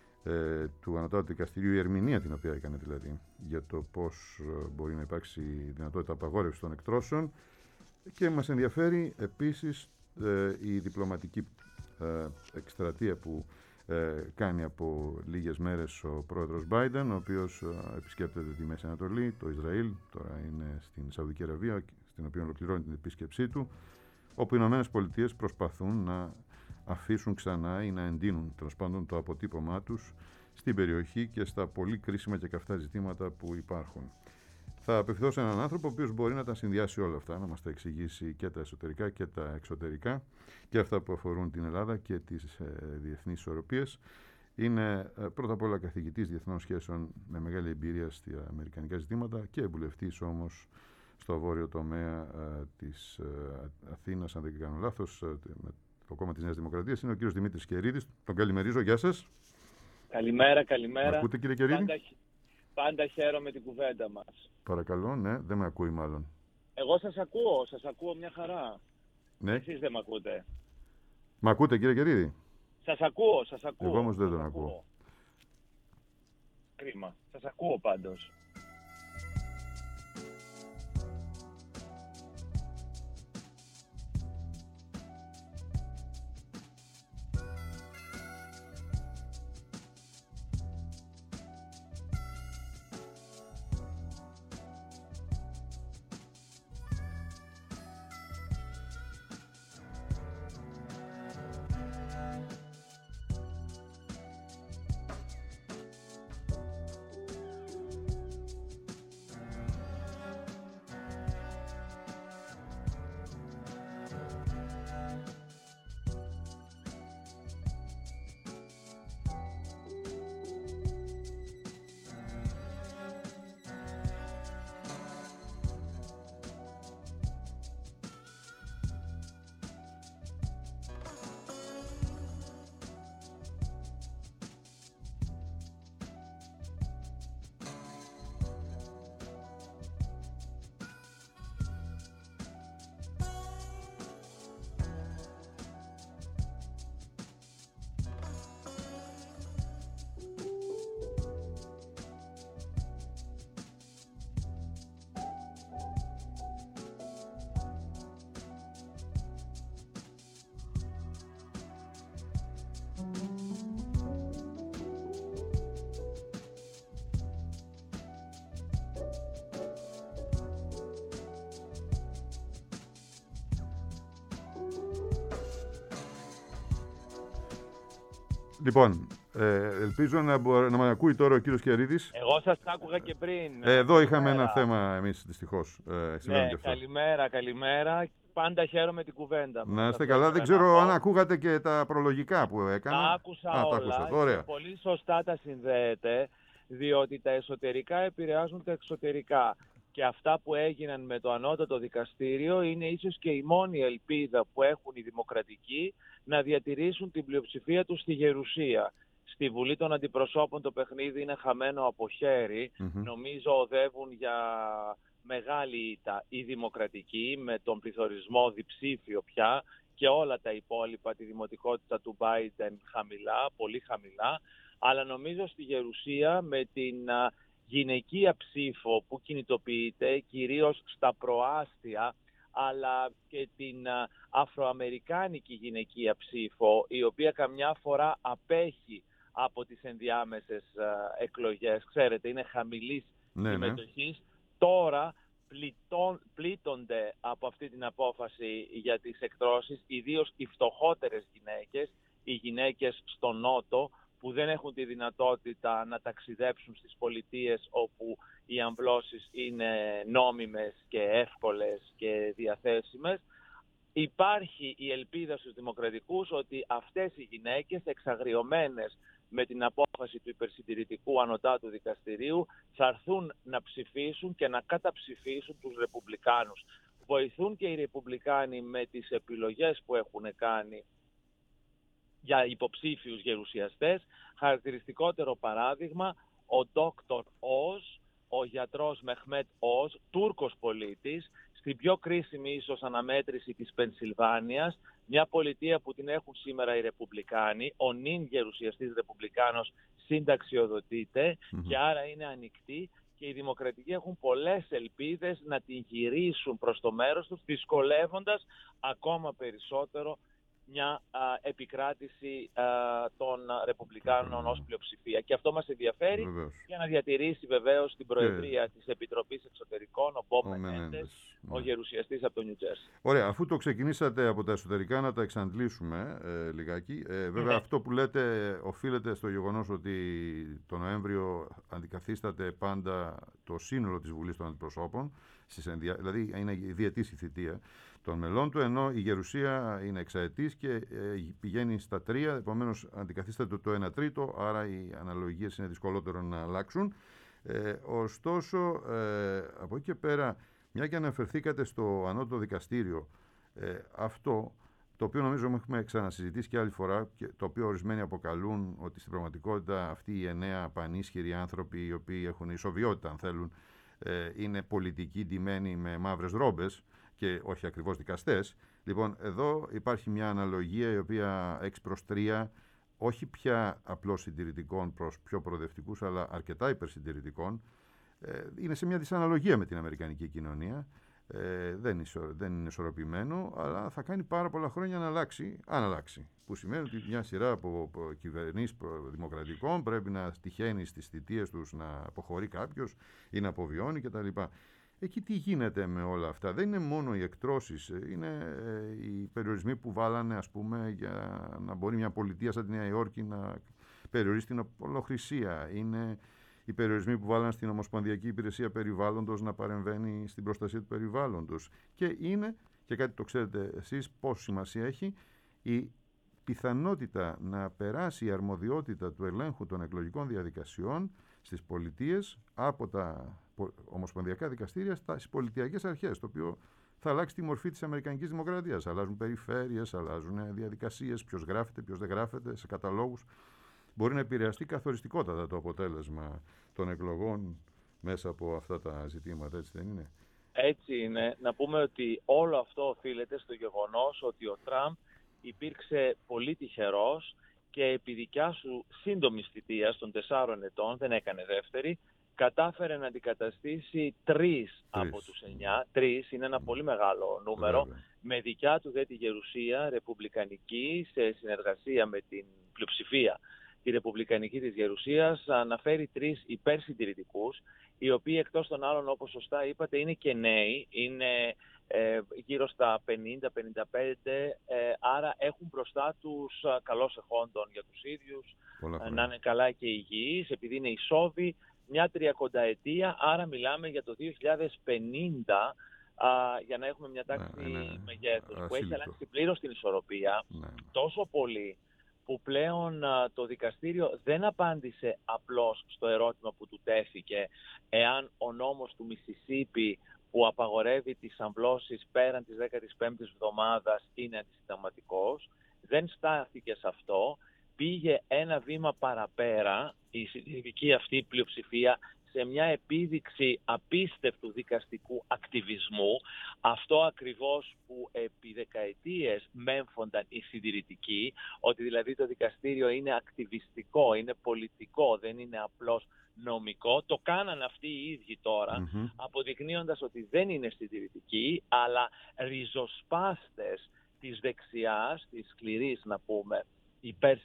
ε, του Ανωτάτου Δικαστηρίου, η ερμηνεία την οποία έκανε δηλαδή, για το πώς μπορεί να υπάρξει δυνατότητα απαγόρευσης των εκτρώσεων, και μας ενδιαφέρει επίσης ε, η διπλωματική ε, εκστρατεία που ε, κάνει από λίγες μέρες ο πρόεδρος Biden, ο οποίος ε, επισκέπτεται τη Μέση Ανατολή, το Ισραήλ, τώρα είναι στην Σαουδική Αραβία, στην οποία ολοκληρώνει την επίσκεψή του, όπου οι Ηνωμένες Πολιτείες προσπαθούν να αφήσουν ξανά ή να εντείνουν τέλος πάντων το αποτύπωμά τους στην περιοχή και στα πολύ κρίσιμα και καυτά ζητήματα που υπάρχουν. Θα απευθυνθώ σε έναν άνθρωπο ο οποίος μπορεί να τα συνδυάσει όλα αυτά, να μας τα εξηγήσει και τα εσωτερικά και τα εξωτερικά και αυτά που αφορούν την Ελλάδα και τις ε, διεθνείς ισορροπίες. Είναι πρώτα απ' όλα καθηγητής διεθνών σχέσεων με μεγάλη εμπειρία στα αμερικανικά ζητήματα και βουλευτής όμως στο βόρειο τομέα ε, της ε, Αθήνας, αν δεν κάνω λάθος, ε, με το κόμμα της Νέας Δημοκρατίας. Είναι ο κύριος Δημήτρης Κερίδης. Τον καλημερίζω. Γεια σας. Καλημέρα, καλημέρα. Με ακούτε, κύριε Κερίδη? Πάντα, πάντα χαίρομαι την κουβέντα μας. Παρακαλώ, ναι, δεν με ακούει μάλλον. Εγώ σας ακούω, σας ακούω μια χαρά. Ναι. Εσείς δεν με ακούτε? Μ' ακούτε, κύριε Κερίδη? Σας ακούω, σας ακούω. Εγώ όμως δεν σας τον ακούω. ακούω. Κρίμα. Σας ακούω πάντως. Λοιπόν, ε, ελπίζω να, μπο... να με ακούει τώρα ο κύριος Κερίδης. Εγώ σας άκουγα και πριν. Ε, εδώ είχαμε ένα θέμα εμείς, δυστυχώς. Ε, ναι, καλημέρα, καλημέρα. Πάντα χαίρομαι την κουβέντα μου. Να είστε καλά. Δεν ξέρω αν ακούγατε και τα προλογικά που έκανα. Τα άκουσα Α, όλα. Τα άκουσα. Ωραία. Πολύ σωστά τα συνδέετε, διότι τα εσωτερικά επηρεάζουν τα εξωτερικά. Και αυτά που έγιναν με το ανώτατο δικαστήριο είναι ίσως και η μόνη ελπίδα που έχουν οι δημοκρατικοί να διατηρήσουν την πλειοψηφία τους στη γερουσία. Στη Βουλή των Αντιπροσώπων το παιχνίδι είναι χαμένο από χέρι. Mm-hmm. Νομίζω οδεύουν για μεγάλη ήττα οι δημοκρατικοί με τον πληθωρισμό διψήφιο πια και όλα τα υπόλοιπα, τη δημοτικότητα του Biden χαμηλά, πολύ χαμηλά. Αλλά νομίζω στη γερουσία με την γυναικεία ψήφο που κινητοποιείται κυρίως στα προάστια, αλλά και την αφροαμερικάνικη γυναικεία ψήφο, η οποία καμιά φορά απέχει από τις ενδιάμεσες εκλογές. Ξέρετε, είναι χαμηλής ναι, συμμετοχής. Ναι. Τώρα πλητών, πλήττονται από αυτή την απόφαση για τις εκτρώσεις, ιδίως οι φτωχότερες γυναίκες, οι γυναίκες στο Νότο, που δεν έχουν τη δυνατότητα να ταξιδέψουν στις πολιτείες όπου οι αμβλώσεις είναι νόμιμες και εύκολες και διαθέσιμες. Υπάρχει η ελπίδα στους δημοκρατικούς ότι αυτές οι γυναίκες, εξαγριωμένες με την απόφαση του υπερσυντηρητικού ανωτάτου δικαστηρίου, θα έρθουν να ψηφίσουν και να καταψηφίσουν τους ρεπουμπλικάνους. Βοηθούν και οι ρεπουμπλικάνοι με τις επιλογές που έχουν κάνει για υποψήφιους γερουσιαστές. Χαρακτηριστικότερο παράδειγμα, ο Δόκτωρ Οζ, ο γιατρός Μεχμέτ Οζ, Τούρκος πολίτης, στην πιο κρίσιμη ίσως αναμέτρηση της Πενσιλβάνιας, μια πολιτεία που την έχουν σήμερα οι Ρεπουμπλικάνοι, ο νυν γερουσιαστής Ρεπουμπλικάνος συνταξιοδοτείται mm-hmm. και άρα είναι ανοιχτή και οι δημοκρατικοί έχουν πολλές ελπίδες να την γυρίσουν προς το μέρος τους, δυσκολεύοντας ακόμα περισσότερο μια α, επικράτηση α, των Ρεπουμπλικάνων ως πλειοψηφία. Και αυτό μας ενδιαφέρει βεβαίως. Για να διατηρήσει βεβαίως την προεδρία και... της Επιτροπής Εξωτερικών, ο Μπομπ Μενέντες, ο γερουσιαστής από το Νιου Τζέρσι. Ωραία, αφού το ξεκινήσατε από τα εσωτερικά, να τα εξαντλήσουμε ε, λιγάκι. Ε, βέβαια, ναι. Αυτό που λέτε οφείλεται στο γεγονός ότι το Νοέμβριο αντικαθίσταται πάντα το σύνολο της Βουλής των Αντιπροσώπων, στις ενδια... δηλαδή είναι η διετής η θητεία. των μελών του, ενώ η γερουσία είναι εξαετής και πηγαίνει στα τρία, επομένως αντικαθίσταται το ένα τρίτο, άρα οι αναλογίες είναι δυσκολότερο να αλλάξουν. Ε, ωστόσο, ε, από εκεί και πέρα, μια και αναφερθήκατε στο ανώτατο δικαστήριο, ε, αυτό το οποίο νομίζω έχουμε ξανασυζητήσει και άλλη φορά, και το οποίο ορισμένοι αποκαλούν ότι στην πραγματικότητα αυτοί οι εννέα πανίσχυροι άνθρωποι, οι οποίοι έχουν ισοβιότητα αν θέλουν, ε, είναι πολιτικοί ντυμένοι με μαύρες ρόμπες και όχι ακριβώς δικαστές. Λοιπόν, εδώ υπάρχει μια αναλογία η οποία έξι προς τρία, όχι πια απλώς συντηρητικών προς πιο προοδευτικούς, αλλά αρκετά υπερσυντηρητικών, ε, είναι σε μια δυσαναλογία με την αμερικανική κοινωνία. Ε, δεν, ισο, δεν είναι ισορροπημένο, αλλά θα κάνει πάρα πολλά χρόνια να αλλάξει, αν αλλάξει. Που σημαίνει ότι μια σειρά από, από κυβερνήσεις δημοκρατικών πρέπει να τυχαίνει στις θητείες τους να αποχωρεί κάποιος ή να αποβιώνει κτλ. Εκεί τι γίνεται με όλα αυτά? Δεν είναι μόνο οι εκτρώσεις, είναι ε, οι περιορισμοί που βάλανε, ας πούμε, για να μπορεί μια πολιτεία σαν τη Νέα Υόρκη να περιορίσει την απολοχρησία. Είναι οι περιορισμοί που βάλαν στην Ομοσπονδιακή Υπηρεσία Περιβάλλοντος να παρεμβαίνει στην προστασία του περιβάλλοντος. Και είναι, και κάτι το ξέρετε εσείς πόσο σημασία έχει, η πιθανότητα να περάσει η αρμοδιότητα του ελέγχου των εκλογικών διαδικασιών στις πολιτείες από τα ομοσπονδιακά δικαστήρια στις πολιτιακές αρχές, το οποίο θα αλλάξει τη μορφή της Αμερικανικής Δημοκρατίας. Αλλάζουν περιφέρειες, αλλάζουν διαδικασίες, ποιος γράφεται, ποιος δεν γράφεται σε καταλόγους. Μπορεί να επηρεαστεί καθοριστικότατα το αποτέλεσμα των εκλογών μέσα από αυτά τα ζητήματα, έτσι δεν είναι? Έτσι είναι. Να πούμε ότι όλο αυτό οφείλεται στο γεγονός ότι ο Τραμπ υπήρξε πολύ τυχερός και επί δικιά σου σύντομης θητείας των τεσσάρων ετών, δεν έκανε δεύτερη, κατάφερε να αντικαταστήσει τρεις από τους εννιά. Τρεις είναι ένα πολύ μεγάλο νούμερο. Βέβαια. Με δικιά του δε τη γερουσία ρεπουμπλικανική, σε συνεργασία με την πλειοψηφία τη ρεπουμπλικανική της γερουσίας, αναφέρει τρεις υπερσυντηρητικούς, οι οποίοι εκτός των άλλων, όπως σωστά είπατε, είναι και νέοι, είναι ε, γύρω στα πενήντα πενήντα πέντε, ε, άρα έχουν μπροστά τους ε, καλώς εχόντων για τους ίδιους, ε, να είναι καλά και υγιείς, επειδή είναι ισόβοι, μια τριακονταετία, άρα μιλάμε για το δύο χιλιάδες πενήντα, α, για να έχουμε μια τάξη ναι, μεγέθους, που έχει αλλάξει πλήρως την ισορροπία, ναι. τόσο πολύ, που πλέον α, το δικαστήριο δεν απάντησε απλώς στο ερώτημα που του τέθηκε, εάν ο νόμος του Μισισίπι που απαγορεύει τις αμβλώσεις πέραν της δέκατης πέμπτης εβδομάδας είναι αντισυνταγματικός. Δεν στάθηκε σε αυτό, πήγε ένα βήμα παραπέρα η συντηρητική αυτή πλειοψηφία σε μια επίδειξη απίστευτου δικαστικού ακτιβισμού, αυτό ακριβώς που επί δεκαετίες μέμφονταν οι συντηρητικοί, ότι δηλαδή το δικαστήριο είναι ακτιβιστικό, είναι πολιτικό, δεν είναι απλώς νομικό. Το κάναν αυτοί οι ίδιοι τώρα, mm-hmm. αποδεικνύοντας ότι δεν είναι συντηρητικοί, αλλά ριζοσπάστες της δεξιάς, της σκληρής να πούμε, υπέρ,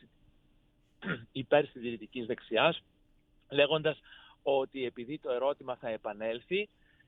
υπερσυντηρητικής δεξιάς, λέγοντας ότι επειδή το ερώτημα θα επανέλθει,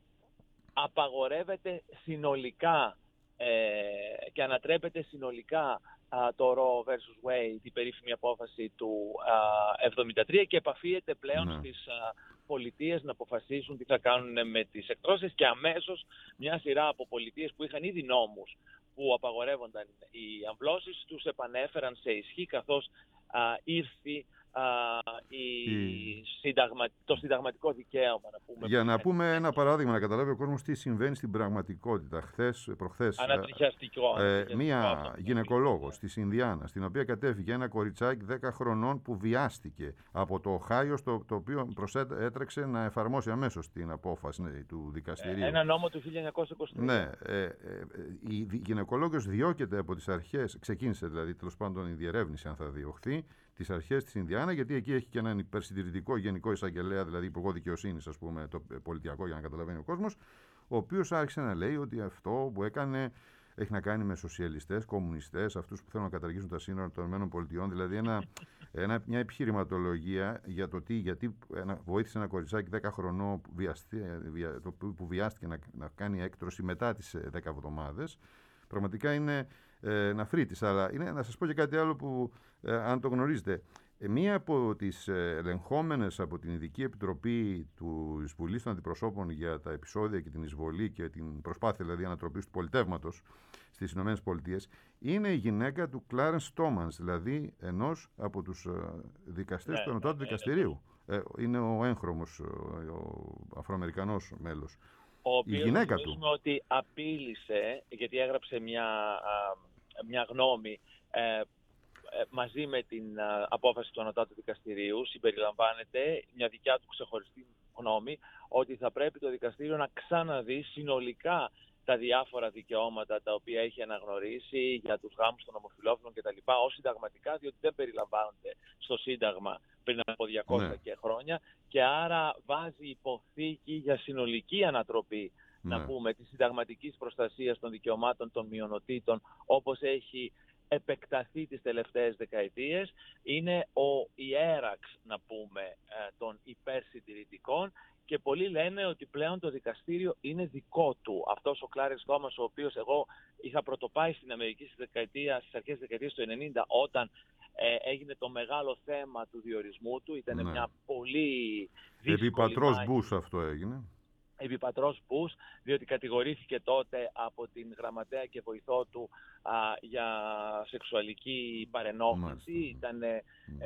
απαγορεύεται συνολικά ε, και ανατρέπεται συνολικά α, το Roe versus Wade, την περίφημη απόφαση του α, εβδομήντα τρία, και επαφίεται πλέον ναι. στις α, πολιτείες να αποφασίσουν τι θα κάνουν με τις εκτρώσεις, και αμέσως μια σειρά από πολιτείες που είχαν ήδη νόμους που απαγορεύονταν οι αμβλώσεις τους επανέφεραν σε ισχύ, καθώς α, ήρθε Uh, η... η... Συνταγμα... το συνταγματικό δικαίωμα, να πούμε. Για να πούμε ένα παράδειγμα, να καταλάβει ο κόσμος τι συμβαίνει στην πραγματικότητα. Χθες, προχθές, ανατριχιαστικό, ε, μία γυναικολόγος της Ινδιάνας, στην οποία κατέφυγε ένα κοριτσάκι δέκα χρονών που βιάστηκε από το Οχάιο, στο το οποίο προσέτρεξε να εφαρμόσει αμέσως την απόφαση ναι, του δικαστηρίου. Ε, ένα νόμο του χίλια εννιακόσια είκοσι τρία. Ναι, ε, ε, η γυναικολόγος διώκεται από τις αρχές, ξεκίνησε δηλαδή τέλος πάντων η διερεύνηση αν θα διωχθεί, τις αρχές της Ινδιάνα, γιατί εκεί έχει και έναν υπερσυντηρητικό γενικό εισαγγελέα, δηλαδή υπουργό δικαιοσύνης, ας πούμε, το πολιτιακό, για να καταλαβαίνει ο κόσμος, ο οποίος άρχισε να λέει ότι αυτό που έκανε έχει να κάνει με σοσιαλιστές, κομμουνιστές, αυτούς που θέλουν να καταργήσουν τα σύνορα των ΗΠΑ, δηλαδή ένα, ένα, μια επιχειρηματολογία για το τι, γιατί ένα, βοήθησε ένα κοριτσάκι δέκα χρονών που, βιαστεί, που, που βιάστηκε να, να κάνει έκτρωση μετά τις δέκα εβδομάδες. Πραγματικά είναι ε, να φρύτης, αλλά είναι, να σας πω και κάτι άλλο που, ε, αν το γνωρίζετε, Μία από τις ελεγχόμενες από την Ειδική Επιτροπή του Βουλής των Αντιπροσώπων για τα επεισόδια και την εισβολή και την προσπάθεια δηλαδή ανατροπής του πολιτεύματος στις Ηνωμένες Πολιτείες είναι η γυναίκα του Clarence Thomas, δηλαδή ενός από τους δικαστές ναι, του Ανωτάτου ναι, Δικαστηρίου. Ναι. Ε, είναι ο έγχρωμος, ο Αφροαμερικανός μέλος. Ο οποίος η γυναίκα του. Ότι απείλησε, γιατί έγραψε μια, μια γνώμη ε, μαζί με την α, απόφαση του Ανωτάτου Δικαστηρίου, συμπεριλαμβάνεται μια δικιά του ξεχωριστή γνώμη ότι θα πρέπει το δικαστήριο να ξαναδεί συνολικά τα διάφορα δικαιώματα τα οποία έχει αναγνωρίσει για τους γάμους των ομοφυλόφιλων κτλ. Ως συνταγματικά, διότι δεν περιλαμβάνονται στο Σύνταγμα πριν από διακόσια ναι. και χρόνια και άρα βάζει υποθήκη για συνολική ανατροπή ναι. να πούμε της συνταγματικής προστασίας των δικαιωμάτων των μειονοτήτων όπως έχει επεκταθεί τις τελευταίες δεκαετίες. Είναι ο ιέραξ, να πούμε, των υπερσυντηρητικών και πολλοί λένε ότι πλέον το δικαστήριο είναι δικό του. Αυτός ο Clarence Thomas, ο οποίος εγώ είχα πρωτοπάει στην Αμερική στις, δεκαετία, στις αρχές της δεκαετίας του ενενήντα όταν ε, έγινε το μεγάλο θέμα του διορισμού του. Ήταν ναι. μια πολύ δύσκολη Επί πατρός Μπούς αυτό έγινε. Επί πατρός Μπούς, διότι κατηγορήθηκε τότε από την γραμματέα και βοηθό του α, για σεξουαλική παρενόχληση. Ήταν ε,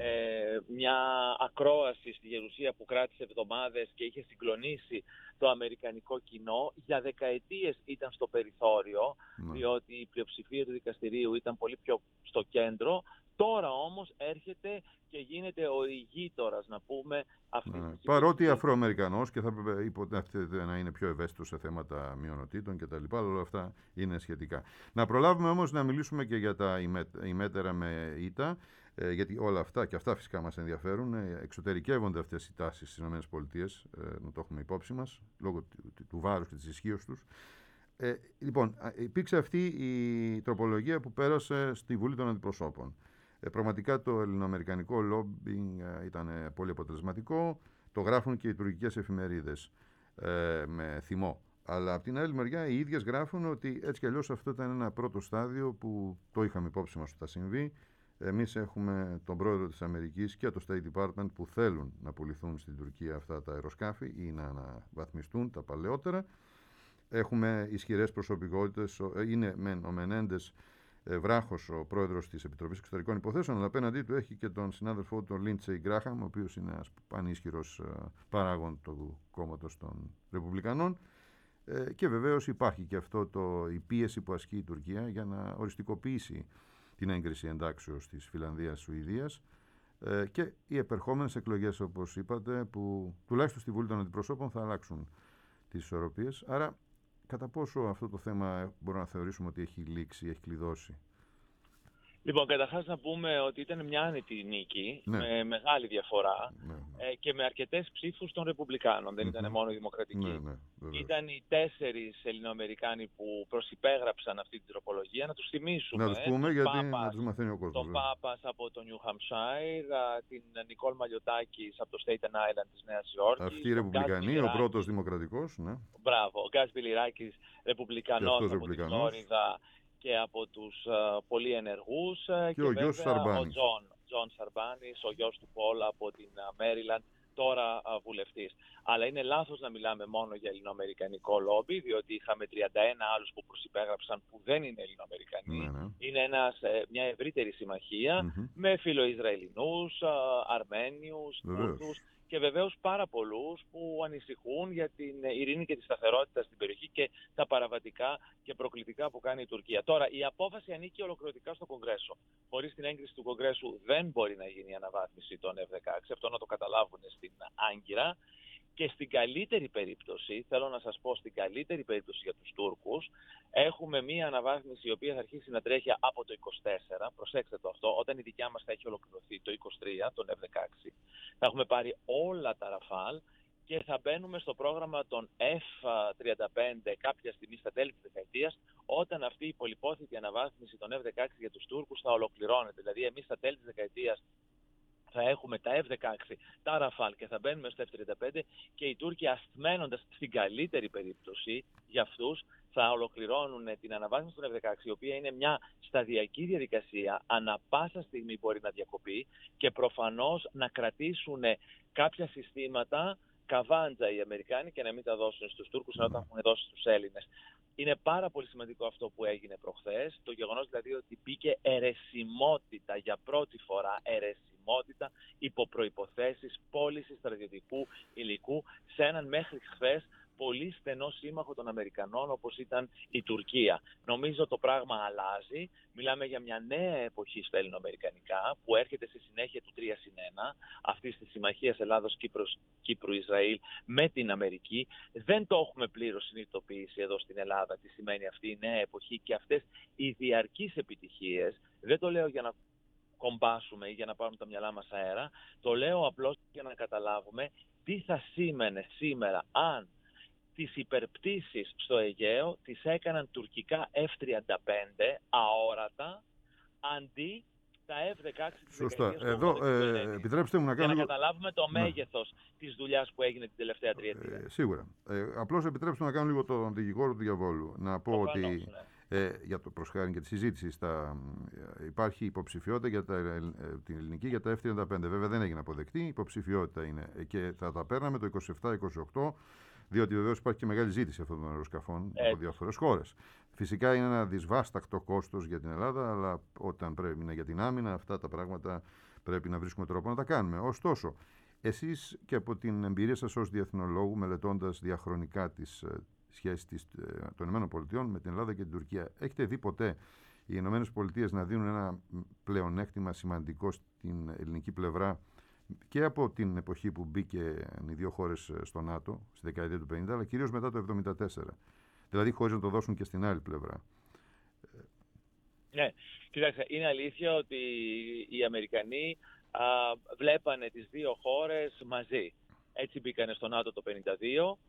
μια ακρόαση στη Γερουσία που κράτησε εβδομάδες και είχε συγκλονίσει το αμερικανικό κοινό. Για δεκαετίες ήταν στο περιθώριο, mm. διότι η πλειοψηφία του δικαστηρίου ήταν πολύ πιο στο κέντρο. Τώρα όμως έρχεται και γίνεται ο ηγείτορας, να πούμε, αυτή ναι. Παρότι Αφροαμερικανός και θα υποτίθεται να είναι πιο ευαίσθητος σε θέματα μειονοτήτων κτλ. Αλλά όλα αυτά είναι σχετικά. Να προλάβουμε όμως να μιλήσουμε και για τα ημέτερα με ήττα, ε, γιατί όλα αυτά και αυτά φυσικά μας ενδιαφέρουν. Ε, εξωτερικεύονται αυτές οι τάσεις στις ΗΠΑ, ε, να το έχουμε υπόψη μας, λόγω του, του βάρους και της ισχύως τους. Ε, λοιπόν, υπήρξε αυτή η τροπολογία που πέρασε στη Βουλή των Αντιπροσώπων. Ε, πραγματικά το ελληνοαμερικανικό λόμπινγκ ε, ήταν πολύ αποτελεσματικό. Το γράφουν και οι τουρκικές εφημερίδες ε, με θυμό. Αλλά από την άλλη μεριά οι ίδιες γράφουν ότι έτσι κι αλλιώς αυτό ήταν ένα πρώτο στάδιο που το είχαμε υπόψη μας ότι θα συμβεί. Εμείς έχουμε τον πρόεδρο της Αμερικής και το State Department που θέλουν να πουληθούν στην Τουρκία αυτά τα αεροσκάφη ή να αναβαθμιστούν τα παλαιότερα. Έχουμε ισχυρές προσωπικότητες. Είναι μεν ο Μενέντες Βράχος, ο πρόεδρος της Επιτροπής Εξωτερικών Υποθέσεων, αλλά απέναντί του έχει και τον συνάδελφό του, τον Λίντσεϊ Γκράχαμ, ο οποίος είναι ένας πανίσχυρος παράγων του κόμματος των Ρεπουμπλικανών. Και βεβαίως υπάρχει και αυτό το, η πίεση που ασκεί η Τουρκία για να οριστικοποιήσει την έγκριση εντάξεως της Φινλανδίας-Σουηδίας και οι επερχόμενες εκλογές, όπως είπατε, που τουλάχιστον στη Βουλή των Αντιπροσώπων θα αλλάξουν τις ισορροπίες. Άρα, κατά πόσο αυτό το θέμα μπορούμε να θεωρήσουμε ότι έχει λήξει, έχει κλειδώσει? Λοιπόν, καταρχάς να πούμε ότι ήταν μια άνετη νίκη, ναι. με μεγάλη διαφορά ναι. ε, και με αρκετές ψήφους των Ρεπουμπλικάνων. Δεν mm-hmm. ήταν μόνο δημοκρατικοί. Ναι, ναι, ήταν οι τέσσερις Ελληνοαμερικάνοι που προσυπέγραψαν αυτή την τροπολογία. Να τους θυμίσουμε. Να τους πούμε, ε, γιατί Πάπας, να τους μαθαίνει ο κόσμος. Τον Πάπας από το Νιου Χαμσάιρ, την Νικόλ Μαλιωτάκης από το Staten Island της Νέας Υόρκης. Αυτοί οι Ρεπουμπλικανοί, ο πρώτος δημοκρατικός. Ναι. Μπράβο. Ο Γκάς Μπιλιράκης, Ρεπουμπλικανός από τη Φλόριδα και από τους uh, πολύ ενεργούς και, και ο γιος Σαρμπάνης. Ο Τζον, Τζον Σαρμπάνης, ο γιος του Πολ από την Μέριλαντ, τώρα uh, βουλευτής. Αλλά είναι λάθος να μιλάμε μόνο για ελληνοαμερικανικό λόμπι, διότι είχαμε τριάντα ένα άλλους που προσυπέγραψαν που δεν είναι ελληνοαμερικανοί. Ναι, ναι. Είναι ένας, μια ευρύτερη συμμαχία mm-hmm. με φιλοϊσραηλινούς, uh, Αρμένιους, Κούρδους και βεβαίως πάρα πολλούς που ανησυχούν για την ειρήνη και τη σταθερότητα στην περιοχή και τα παραβατικά και προκλητικά που κάνει η Τουρκία. Τώρα, η απόφαση ανήκει ολοκληρωτικά στο Κογκρέσο. Χωρίς την έγκριση του Κογκρέσου δεν μπορεί να γίνει η αναβάθμιση των εφ δεκαέξι. Αυτό να το καταλάβουν στην Άγκυρα. Και στην καλύτερη περίπτωση, θέλω να σας πω στην καλύτερη περίπτωση για τους Τούρκους, έχουμε μία αναβάθμιση η οποία θα αρχίσει να τρέχει από το είκοσι τέσσερα, προσέξτε το αυτό, όταν η δικιά μας θα έχει ολοκληρωθεί το είκοσι τρία, τον εφ δεκαέξι. Θα έχουμε πάρει όλα τα Ραφάλ και θα μπαίνουμε στο πρόγραμμα των εφ τριάντα πέντε κάποια στιγμή στα τέλη της δεκαετίας, όταν αυτή η πολυπόθητη αναβάθμιση των εφ δεκαέξι για τους Τούρκους θα ολοκληρώνεται. Δηλαδή εμείς στα τέλη της δεκαετίας θα έχουμε τα εφ δεκαέξι, τα Ραφάλ και θα μπαίνουμε στο εφ τριάντα πέντε και οι Τούρκοι ασθμένοντας στην καλύτερη περίπτωση για αυτούς θα ολοκληρώνουν την αναβάθμιση των εφ δεκαέξι, η οποία είναι μια σταδιακή διαδικασία, ανα πάσα στιγμή μπορεί να διακοπεί και προφανώς να κρατήσουν κάποια συστήματα καβάντζα οι Αμερικάνοι και να μην τα δώσουν στους Τούρκους ενώ τα έχουν δώσει στους Έλληνες. Είναι πάρα πολύ σημαντικό αυτό που έγινε προχθές, το γεγονός δηλαδή ότι μπήκε αιρεσιμότητα για πρώτη φορά, αιρεσιμότητα υπό προϋποθέσεις πώλησης στρατιωτικού υλικού σε έναν μέχρι χθες πολύ στενό σύμμαχο των Αμερικανών όπως ήταν η Τουρκία. Νομίζω το πράγμα αλλάζει. Μιλάμε για μια νέα εποχή στα ελληνοαμερικανικά που έρχεται στη συνέχεια του τρία συν ένα αυτής της συμμαχίας Ελλάδος-Κύπρου-Ισραήλ με την Αμερική. Δεν το έχουμε πλήρως συνειδητοποιήσει εδώ στην Ελλάδα τι σημαίνει αυτή η νέα εποχή και αυτές οι διαρκείς επιτυχίες. Δεν το λέω για να κομπάσουμε ή για να πάρουμε τα μυαλά μας αέρα. Το λέω απλώς για να καταλάβουμε τι θα σήμαινε σήμερα αν τις υπερπτήσεις στο Αιγαίο τις έκαναν τουρκικά εφ τριάντα πέντε αόρατα αντί τα εφ δεκαέξι της Σωστά. δεκαετίας Εδώ του ε, επιτρέψτε μου να κάνω... για να λίγο... καταλάβουμε το ναι. μέγεθος της δουλειάς που έγινε την τελευταία τριετία. Ε, σίγουρα. Ε, απλώς επιτρέψτε μου να κάνω λίγο τον δικηγόρο του διαβόλου. Να πω Προφανώς, ότι ναι. ε, για το προσχάριν και τη συζήτηση στα, ε, υπάρχει υποψηφιότητα για τα, ε, την ελληνική για τα εφ τριάντα πέντε. Βέβαια δεν έγινε αποδεκτή, η υποψηφιότητα είναι ε, και θα τα παίρναμε το είκοσι επτά είκοσι οκτώ. Διότι βεβαίως υπάρχει και μεγάλη ζήτηση αυτών των αεροσκαφών Έτσι. από διάφορες χώρες. Φυσικά είναι ένα δυσβάστακτο κόστος για την Ελλάδα, αλλά όταν πρέπει να για την άμυνα, αυτά τα πράγματα πρέπει να βρίσκουμε τρόπο να τα κάνουμε. Ωστόσο, εσείς και από την εμπειρία σας ως διεθνολόγου, μελετώντας διαχρονικά τις σχέσεις των ΗΠΑ με την Ελλάδα και την Τουρκία, έχετε δει ποτέ οι ΗΠΑ να δίνουν ένα πλεονέκτημα σημαντικό στην ελληνική πλευρά? Και από την εποχή που μπήκαν οι δύο χώρες στο ΝΑΤΟ, στη δεκαετία του πενήντα, αλλά κυρίως μετά το εβδομήντα τέσσερα. Δηλαδή χωρίς να το δώσουν και στην άλλη πλευρά. Ναι, κοιτάξτε, είναι αλήθεια ότι οι Αμερικανοί α, βλέπανε τις δύο χώρες μαζί. Έτσι μπήκανε στο ΝΑΤΟ το χίλια εννιακόσια πενήντα δύο.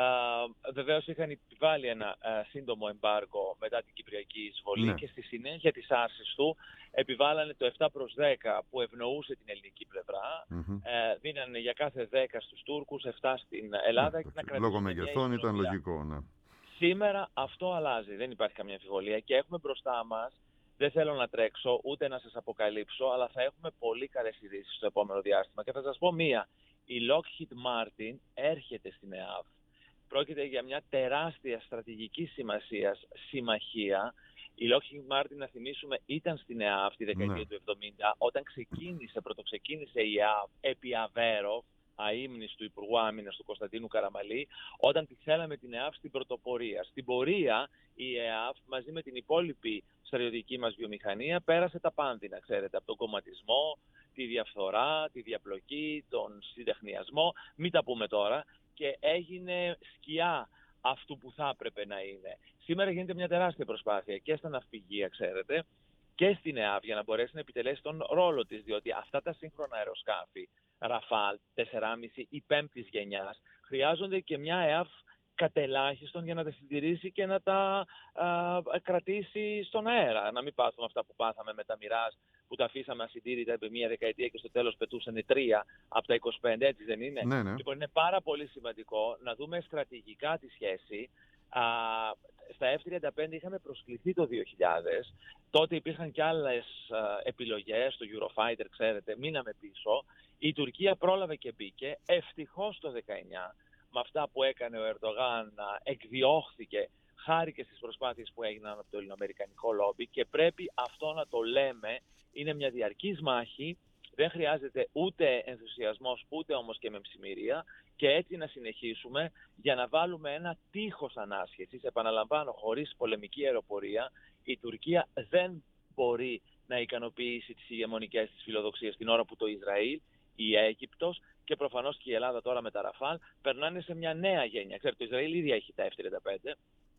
Uh, βεβαίως είχαν επιβάλει ένα uh, σύντομο εμπάργκο μετά την Κυπριακή εισβολή ναι. και στη συνέχεια της άρσης του επιβάλανε το επτά προς δέκα που ευνοούσε την ελληνική πλευρά. Mm-hmm. Uh, δίνανε για κάθε δέκα στους Τούρκους, επτά στην Ελλάδα. Ναι, και να λόγω μεγεθών ήταν λογικό. Ναι. Σήμερα αυτό αλλάζει, δεν υπάρχει καμία αμφιβολία και έχουμε μπροστά μας, δεν θέλω να τρέξω ούτε να σας αποκαλύψω, αλλά θα έχουμε πολύ καλές ειδήσεις στο επόμενο διάστημα και θα σας πω μία. Η Lockheed Martin έρχεται στην ΕΑΒ. Πρόκειται για μια τεράστια στρατηγική σημασίας συμμαχία. Η Lockheed Martin, να θυμίσουμε, ήταν στην ΕΑΒ τη δεκαετία ναι. του εβδομήντα, όταν ξεκίνησε, πρωτοξεκίνησε η ΕΑΒ επί Αβέροφ, αείμνης του Υπουργού Άμυνας του Κωνσταντίνου Καραμαλή, όταν τη θέλαμε την ΕΑΒ στην πρωτοπορία. Στην πορεία η ΕΑΒ μαζί με την υπόλοιπη στρατιωτική μας βιομηχανία πέρασε τα πάνδυνα, ξέρετε, από τον κομματισμό, τη διαφθορά, τη διαπλοκή, τον συντεχνιασμό, μην τα πούμε τώρα. Και έγινε σκιά αυτού που θα έπρεπε να είναι. Σήμερα γίνεται μια τεράστια προσπάθεια και στα ναυπηγεία, ξέρετε, και στην ΕΑΒ για να μπορέσει να επιτελέσει τον ρόλο της, διότι αυτά τα σύγχρονα αεροσκάφη, Ραφάλ, τέσσερα κόμμα πέντε ή πέμπτης γενιάς, χρειάζονται και μια ΕΑΒ κατελάχιστον για να τα συντηρήσει και να τα α, κρατήσει στον αέρα. Να μην πάθουμε αυτά που πάθαμε με τα Μιράζ, που τα αφήσαμε ασυντήρητα επί μία δεκαετία και στο τέλος πετούσαν τρία από τα είκοσι πέντε, έτσι δεν είναι? Ναι, ναι. Λοιπόν, είναι πάρα πολύ σημαντικό να δούμε στρατηγικά τη σχέση. Α, στα εφ τριάντα πέντε είχαμε προσκληθεί το δύο χιλιάδες, τότε υπήρχαν και άλλες α, επιλογές, το Eurofighter, ξέρετε, μείναμε πίσω. Η Τουρκία πρόλαβε και μπήκε, ευτυχώς το δεκαεννιά, με αυτά που έκανε ο Ερντογάν, εκδιώχθηκε χάρη και στις προσπάθειες που έγιναν από το ελληνοαμερικανικό λόμπι και πρέπει αυτό να το λέμε, είναι μια διαρκής μάχη, δεν χρειάζεται ούτε ενθουσιασμός ούτε όμως και μεμψημυρία και έτσι να συνεχίσουμε για να βάλουμε ένα τείχος ανάσχεσης. Επαναλαμβάνω, χωρίς πολεμική αεροπορία η Τουρκία δεν μπορεί να ικανοποιήσει τις ηγεμονικές της φιλοδοξίες την ώρα που το Ισραήλ, η Αίγυπτος και προφανώς και η Ελλάδα τώρα με τα Ραφάλ περνάνε σε μια νέα γένεια. Ξέρετε, το Ισραήλ ήδη έχει τα εφ τριάντα πέντε.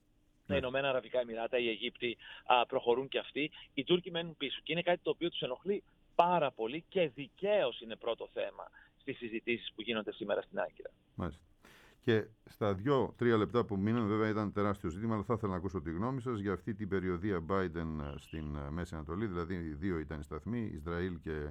Τα Ηνωμένα Αραβικά Εμιράτα, οι Αιγύπτιοι α, προχωρούν και αυτοί. Οι Τούρκοι μένουν πίσω. Και είναι κάτι το οποίο τους ενοχλεί πάρα πολύ και δικαίως είναι πρώτο θέμα στις συζητήσεις που γίνονται σήμερα στην Άγκυρα. Μάλιστα. Και στα δύο-τρία λεπτά που μείναν, βέβαια ήταν τεράστιο ζήτημα, αλλά θα ήθελα να ακούσω τη γνώμη σας για αυτή την περιοδία Biden στην Μέση Ανατολή. Δηλαδή, δύο ήταν οι σταθμοί, Ισραήλ και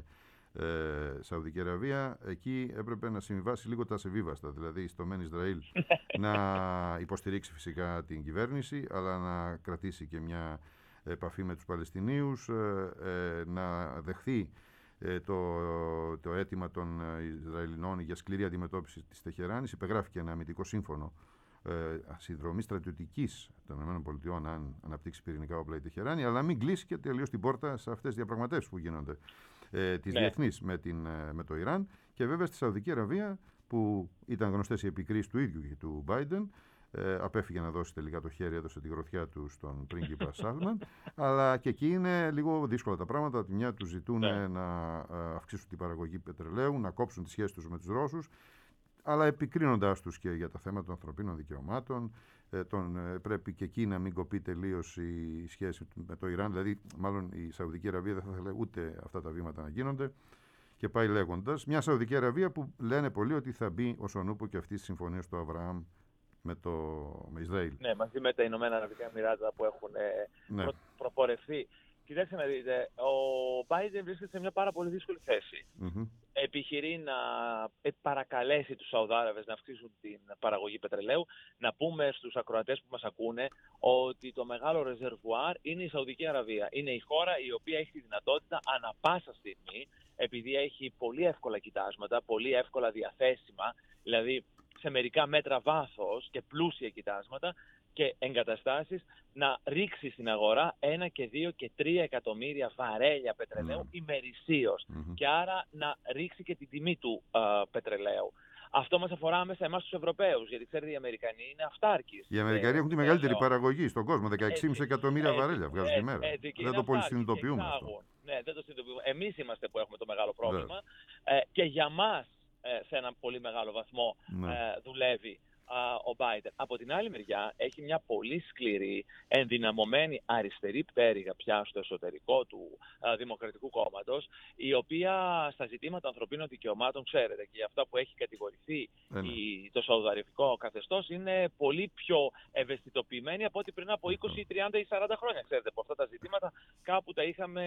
ε, Σαουδική Αραβία, εκεί έπρεπε να συμβιβάσει λίγο τα ασεβίβαστα. Δηλαδή, στο μεν Ισραήλ να υποστηρίξει φυσικά την κυβέρνηση, αλλά να κρατήσει και μια επαφή με τους Παλαιστινίους, ε, ε, να δεχθεί ε, το, το αίτημα των Ισραηλινών για σκληρή αντιμετώπιση της Τεχεράνης. Υπεγράφηκε ένα αμυντικό σύμφωνο ε, συνδρομή στρατιωτικής των ΗΠΑ αν αναπτύξει πυρηνικά όπλα η Τεχεράνη, αλλά μην κλείσει και τελείως την πόρτα σε αυτές τις διαπραγματεύσεις που γίνονται ε, τις ναι. διεθνείς με, την, με το Ιράν. Και βέβαια στη Σαουδική Αραβία, που ήταν γνωστές οι επικρίσεις του ίδιου και του Biden, Ε, απέφυγε να δώσει τελικά το χέρι, έδωσε τη γροθιά του στον πρίγκιπα Σάλμαν. Αλλά και εκεί είναι λίγο δύσκολα τα πράγματα. Από τη μια τους ζητούν yeah. να αυξήσουν την παραγωγή πετρελαίου, να κόψουν τις σχέσεις τους με τους Ρώσους, αλλά επικρίνοντάς τους και για τα θέματα των ανθρωπίνων δικαιωμάτων. Ε, τον, ε, πρέπει και εκεί να μην κοπεί τελείως η σχέση με το Ιράν. Δηλαδή, μάλλον η Σαουδική Αραβία δεν θα ήθελε ούτε αυτά τα βήματα να γίνονται. Και πάει λέγοντας. Μια Σαουδική Αραβία που λένε πολλοί ότι θα μπει ως ο νούπο και αυτή τη συμφωνία του Αβραάμ με το με Ισραήλ. Ναι, μαζί με τα Ηνωμένα Αραβικά Εμιράτα που έχουν ναι. προ, προπορευθεί. Κοιτάξτε να δείτε, ο Biden βρίσκεται σε μια πάρα πολύ δύσκολη θέση. Mm-hmm. Επιχειρεί να παρακαλέσει τους Σαουδάραβες να αυξήσουν την παραγωγή πετρελαίου. Να πούμε στους ακροατές που μας ακούνε ότι το μεγάλο ρεζερβουάρ είναι η Σαουδική Αραβία. Είναι η χώρα η οποία έχει τη δυνατότητα ανα πάσα στιγμή, επειδή έχει πολύ εύκολα κοιτάσματα, πολύ εύκολα διαθέσιμα, δηλαδή σε μερικά μέτρα βάθος και πλούσια κοιτάσματα και εγκαταστάσεις, να ρίξει στην αγορά ένα και δύο και τρία εκατομμύρια βαρέλια πετρελαίου mm. ημερησίως mm-hmm. και άρα να ρίξει και την τιμή του α, πετρελαίου. Αυτό μας αφορά άμεσα εμάς τους Ευρωπαίους, γιατί ξέρετε οι Αμερικανοί είναι αυτάρκεις. Οι Αμερικανοί έχουν τη μεγαλύτερη παραγωγή στον κόσμο, δεκαέξι κόμμα πέντε εκατομμύρια βαρέλια βγάζουν τη μέρα. Έτσι, δεν το πολύ συνειδητοποιούμε αυτό. Ναι, δεν το συνειδητοποιούμε. Εμείς είμαστε που έχουμε το μεγάλο πρόβλημα ε, και για μας σε έναν πολύ μεγάλο βαθμό ναι. ε, δουλεύει α, ο Biden. Από την άλλη μεριά έχει μια πολύ σκληρή, ενδυναμωμένη αριστερή πτέρυγα πια στο εσωτερικό του α, Δημοκρατικού Κόμματος, η οποία στα ζητήματα ανθρωπίνων δικαιωμάτων, ξέρετε, και για αυτά που έχει κατηγορηθεί ε, ναι. η, το σαουδαραβικό καθεστώς, είναι πολύ πιο ευαισθητοποιημένη από ό,τι πριν από είκοσι, τριάντα ή σαράντα χρόνια. Ξέρετε, από αυτά τα ζητήματα κάπου τα είχαμε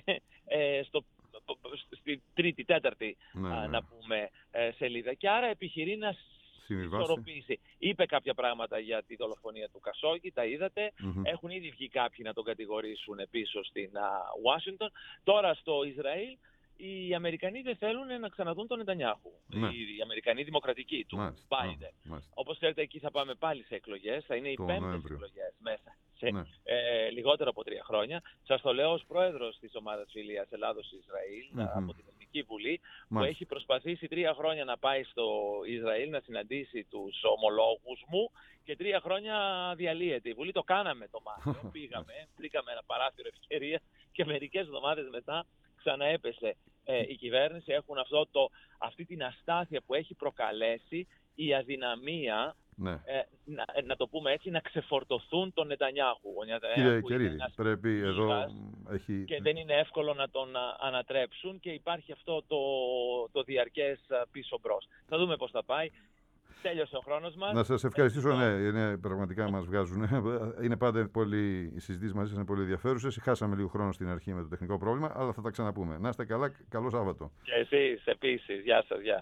ε, στο στη τρίτη, τέταρτη ναι, α, ναι. να πούμε ε, σελίδα, και άρα επιχειρεί να ισορροπήσει. Είπε κάποια πράγματα για τη δολοφονία του Κασόγγι, τα είδατε. Mm-hmm. Έχουν ήδη βγει κάποιοι να τον κατηγορήσουν πίσω στην Ουάσιγκτον. Τώρα στο Ισραήλ οι Αμερικανοί δεν θέλουν να ξαναδούν τον Νετανιάχου. Ναι. Οι, οι Αμερικανοί δημοκρατικοί του Biden. Όπως ξέρετε, εκεί θα πάμε πάλι σε εκλογές. Θα είναι οι πέμπτες εκλογές μέσα σε ναι. ε, λιγότερο από τρία χρόνια. Σας το λέω ως πρόεδρος της ομάδας φιλίας Ελλάδος-Ισραήλ mm-hmm. από την Εθνική Βουλή, Μάλιστα. που έχει προσπαθήσει τρία χρόνια να πάει στο Ισραήλ να συναντήσει τους ομολόγους μου και τρία χρόνια διαλύεται η Βουλή. Το κάναμε το Μάρτιο. Πήγαμε, βρήκαμε ένα παράθυρο ευκαιρία και μερικές εβδομάδες μετά ξαναέπεσε ε, η κυβέρνηση. Έχουν αυτό το, αυτή την αστάθεια που έχει προκαλέσει η αδυναμία, ναι. ε, να, να το πούμε έτσι, να ξεφορτωθούν τον Νετανιάχου. Κύριε Κερίδη, πρέπει εδώ έχει... και δεν είναι εύκολο να τον ανατρέψουν και υπάρχει αυτό το, το διαρκές πίσω μπρος. Θα δούμε πώς θα πάει. Τέλειωσε ο χρόνος μας. Να σας ευχαριστήσω, ναι, είναι, πραγματικά μας βγάζουν. Είναι πάντα πολύ, οι συζητήσεις μαζί σας είναι πολύ ενδιαφέρουσες. Χάσαμε λίγο χρόνο στην αρχή με το τεχνικό πρόβλημα, αλλά θα τα ξαναπούμε. Να είστε καλά, καλό Σάββατο. Και εσείς επίσης, γεια σας, γεια.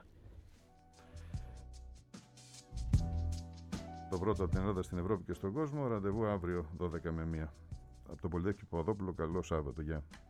Το πρώτο από την Ελλάδα στην Ευρώπη και στον κόσμο, ραντεβού αύριο δώδεκα με μία. Από το Πολυτεχνείο Παπαδόπουλο, καλό Σάββατο, γεια.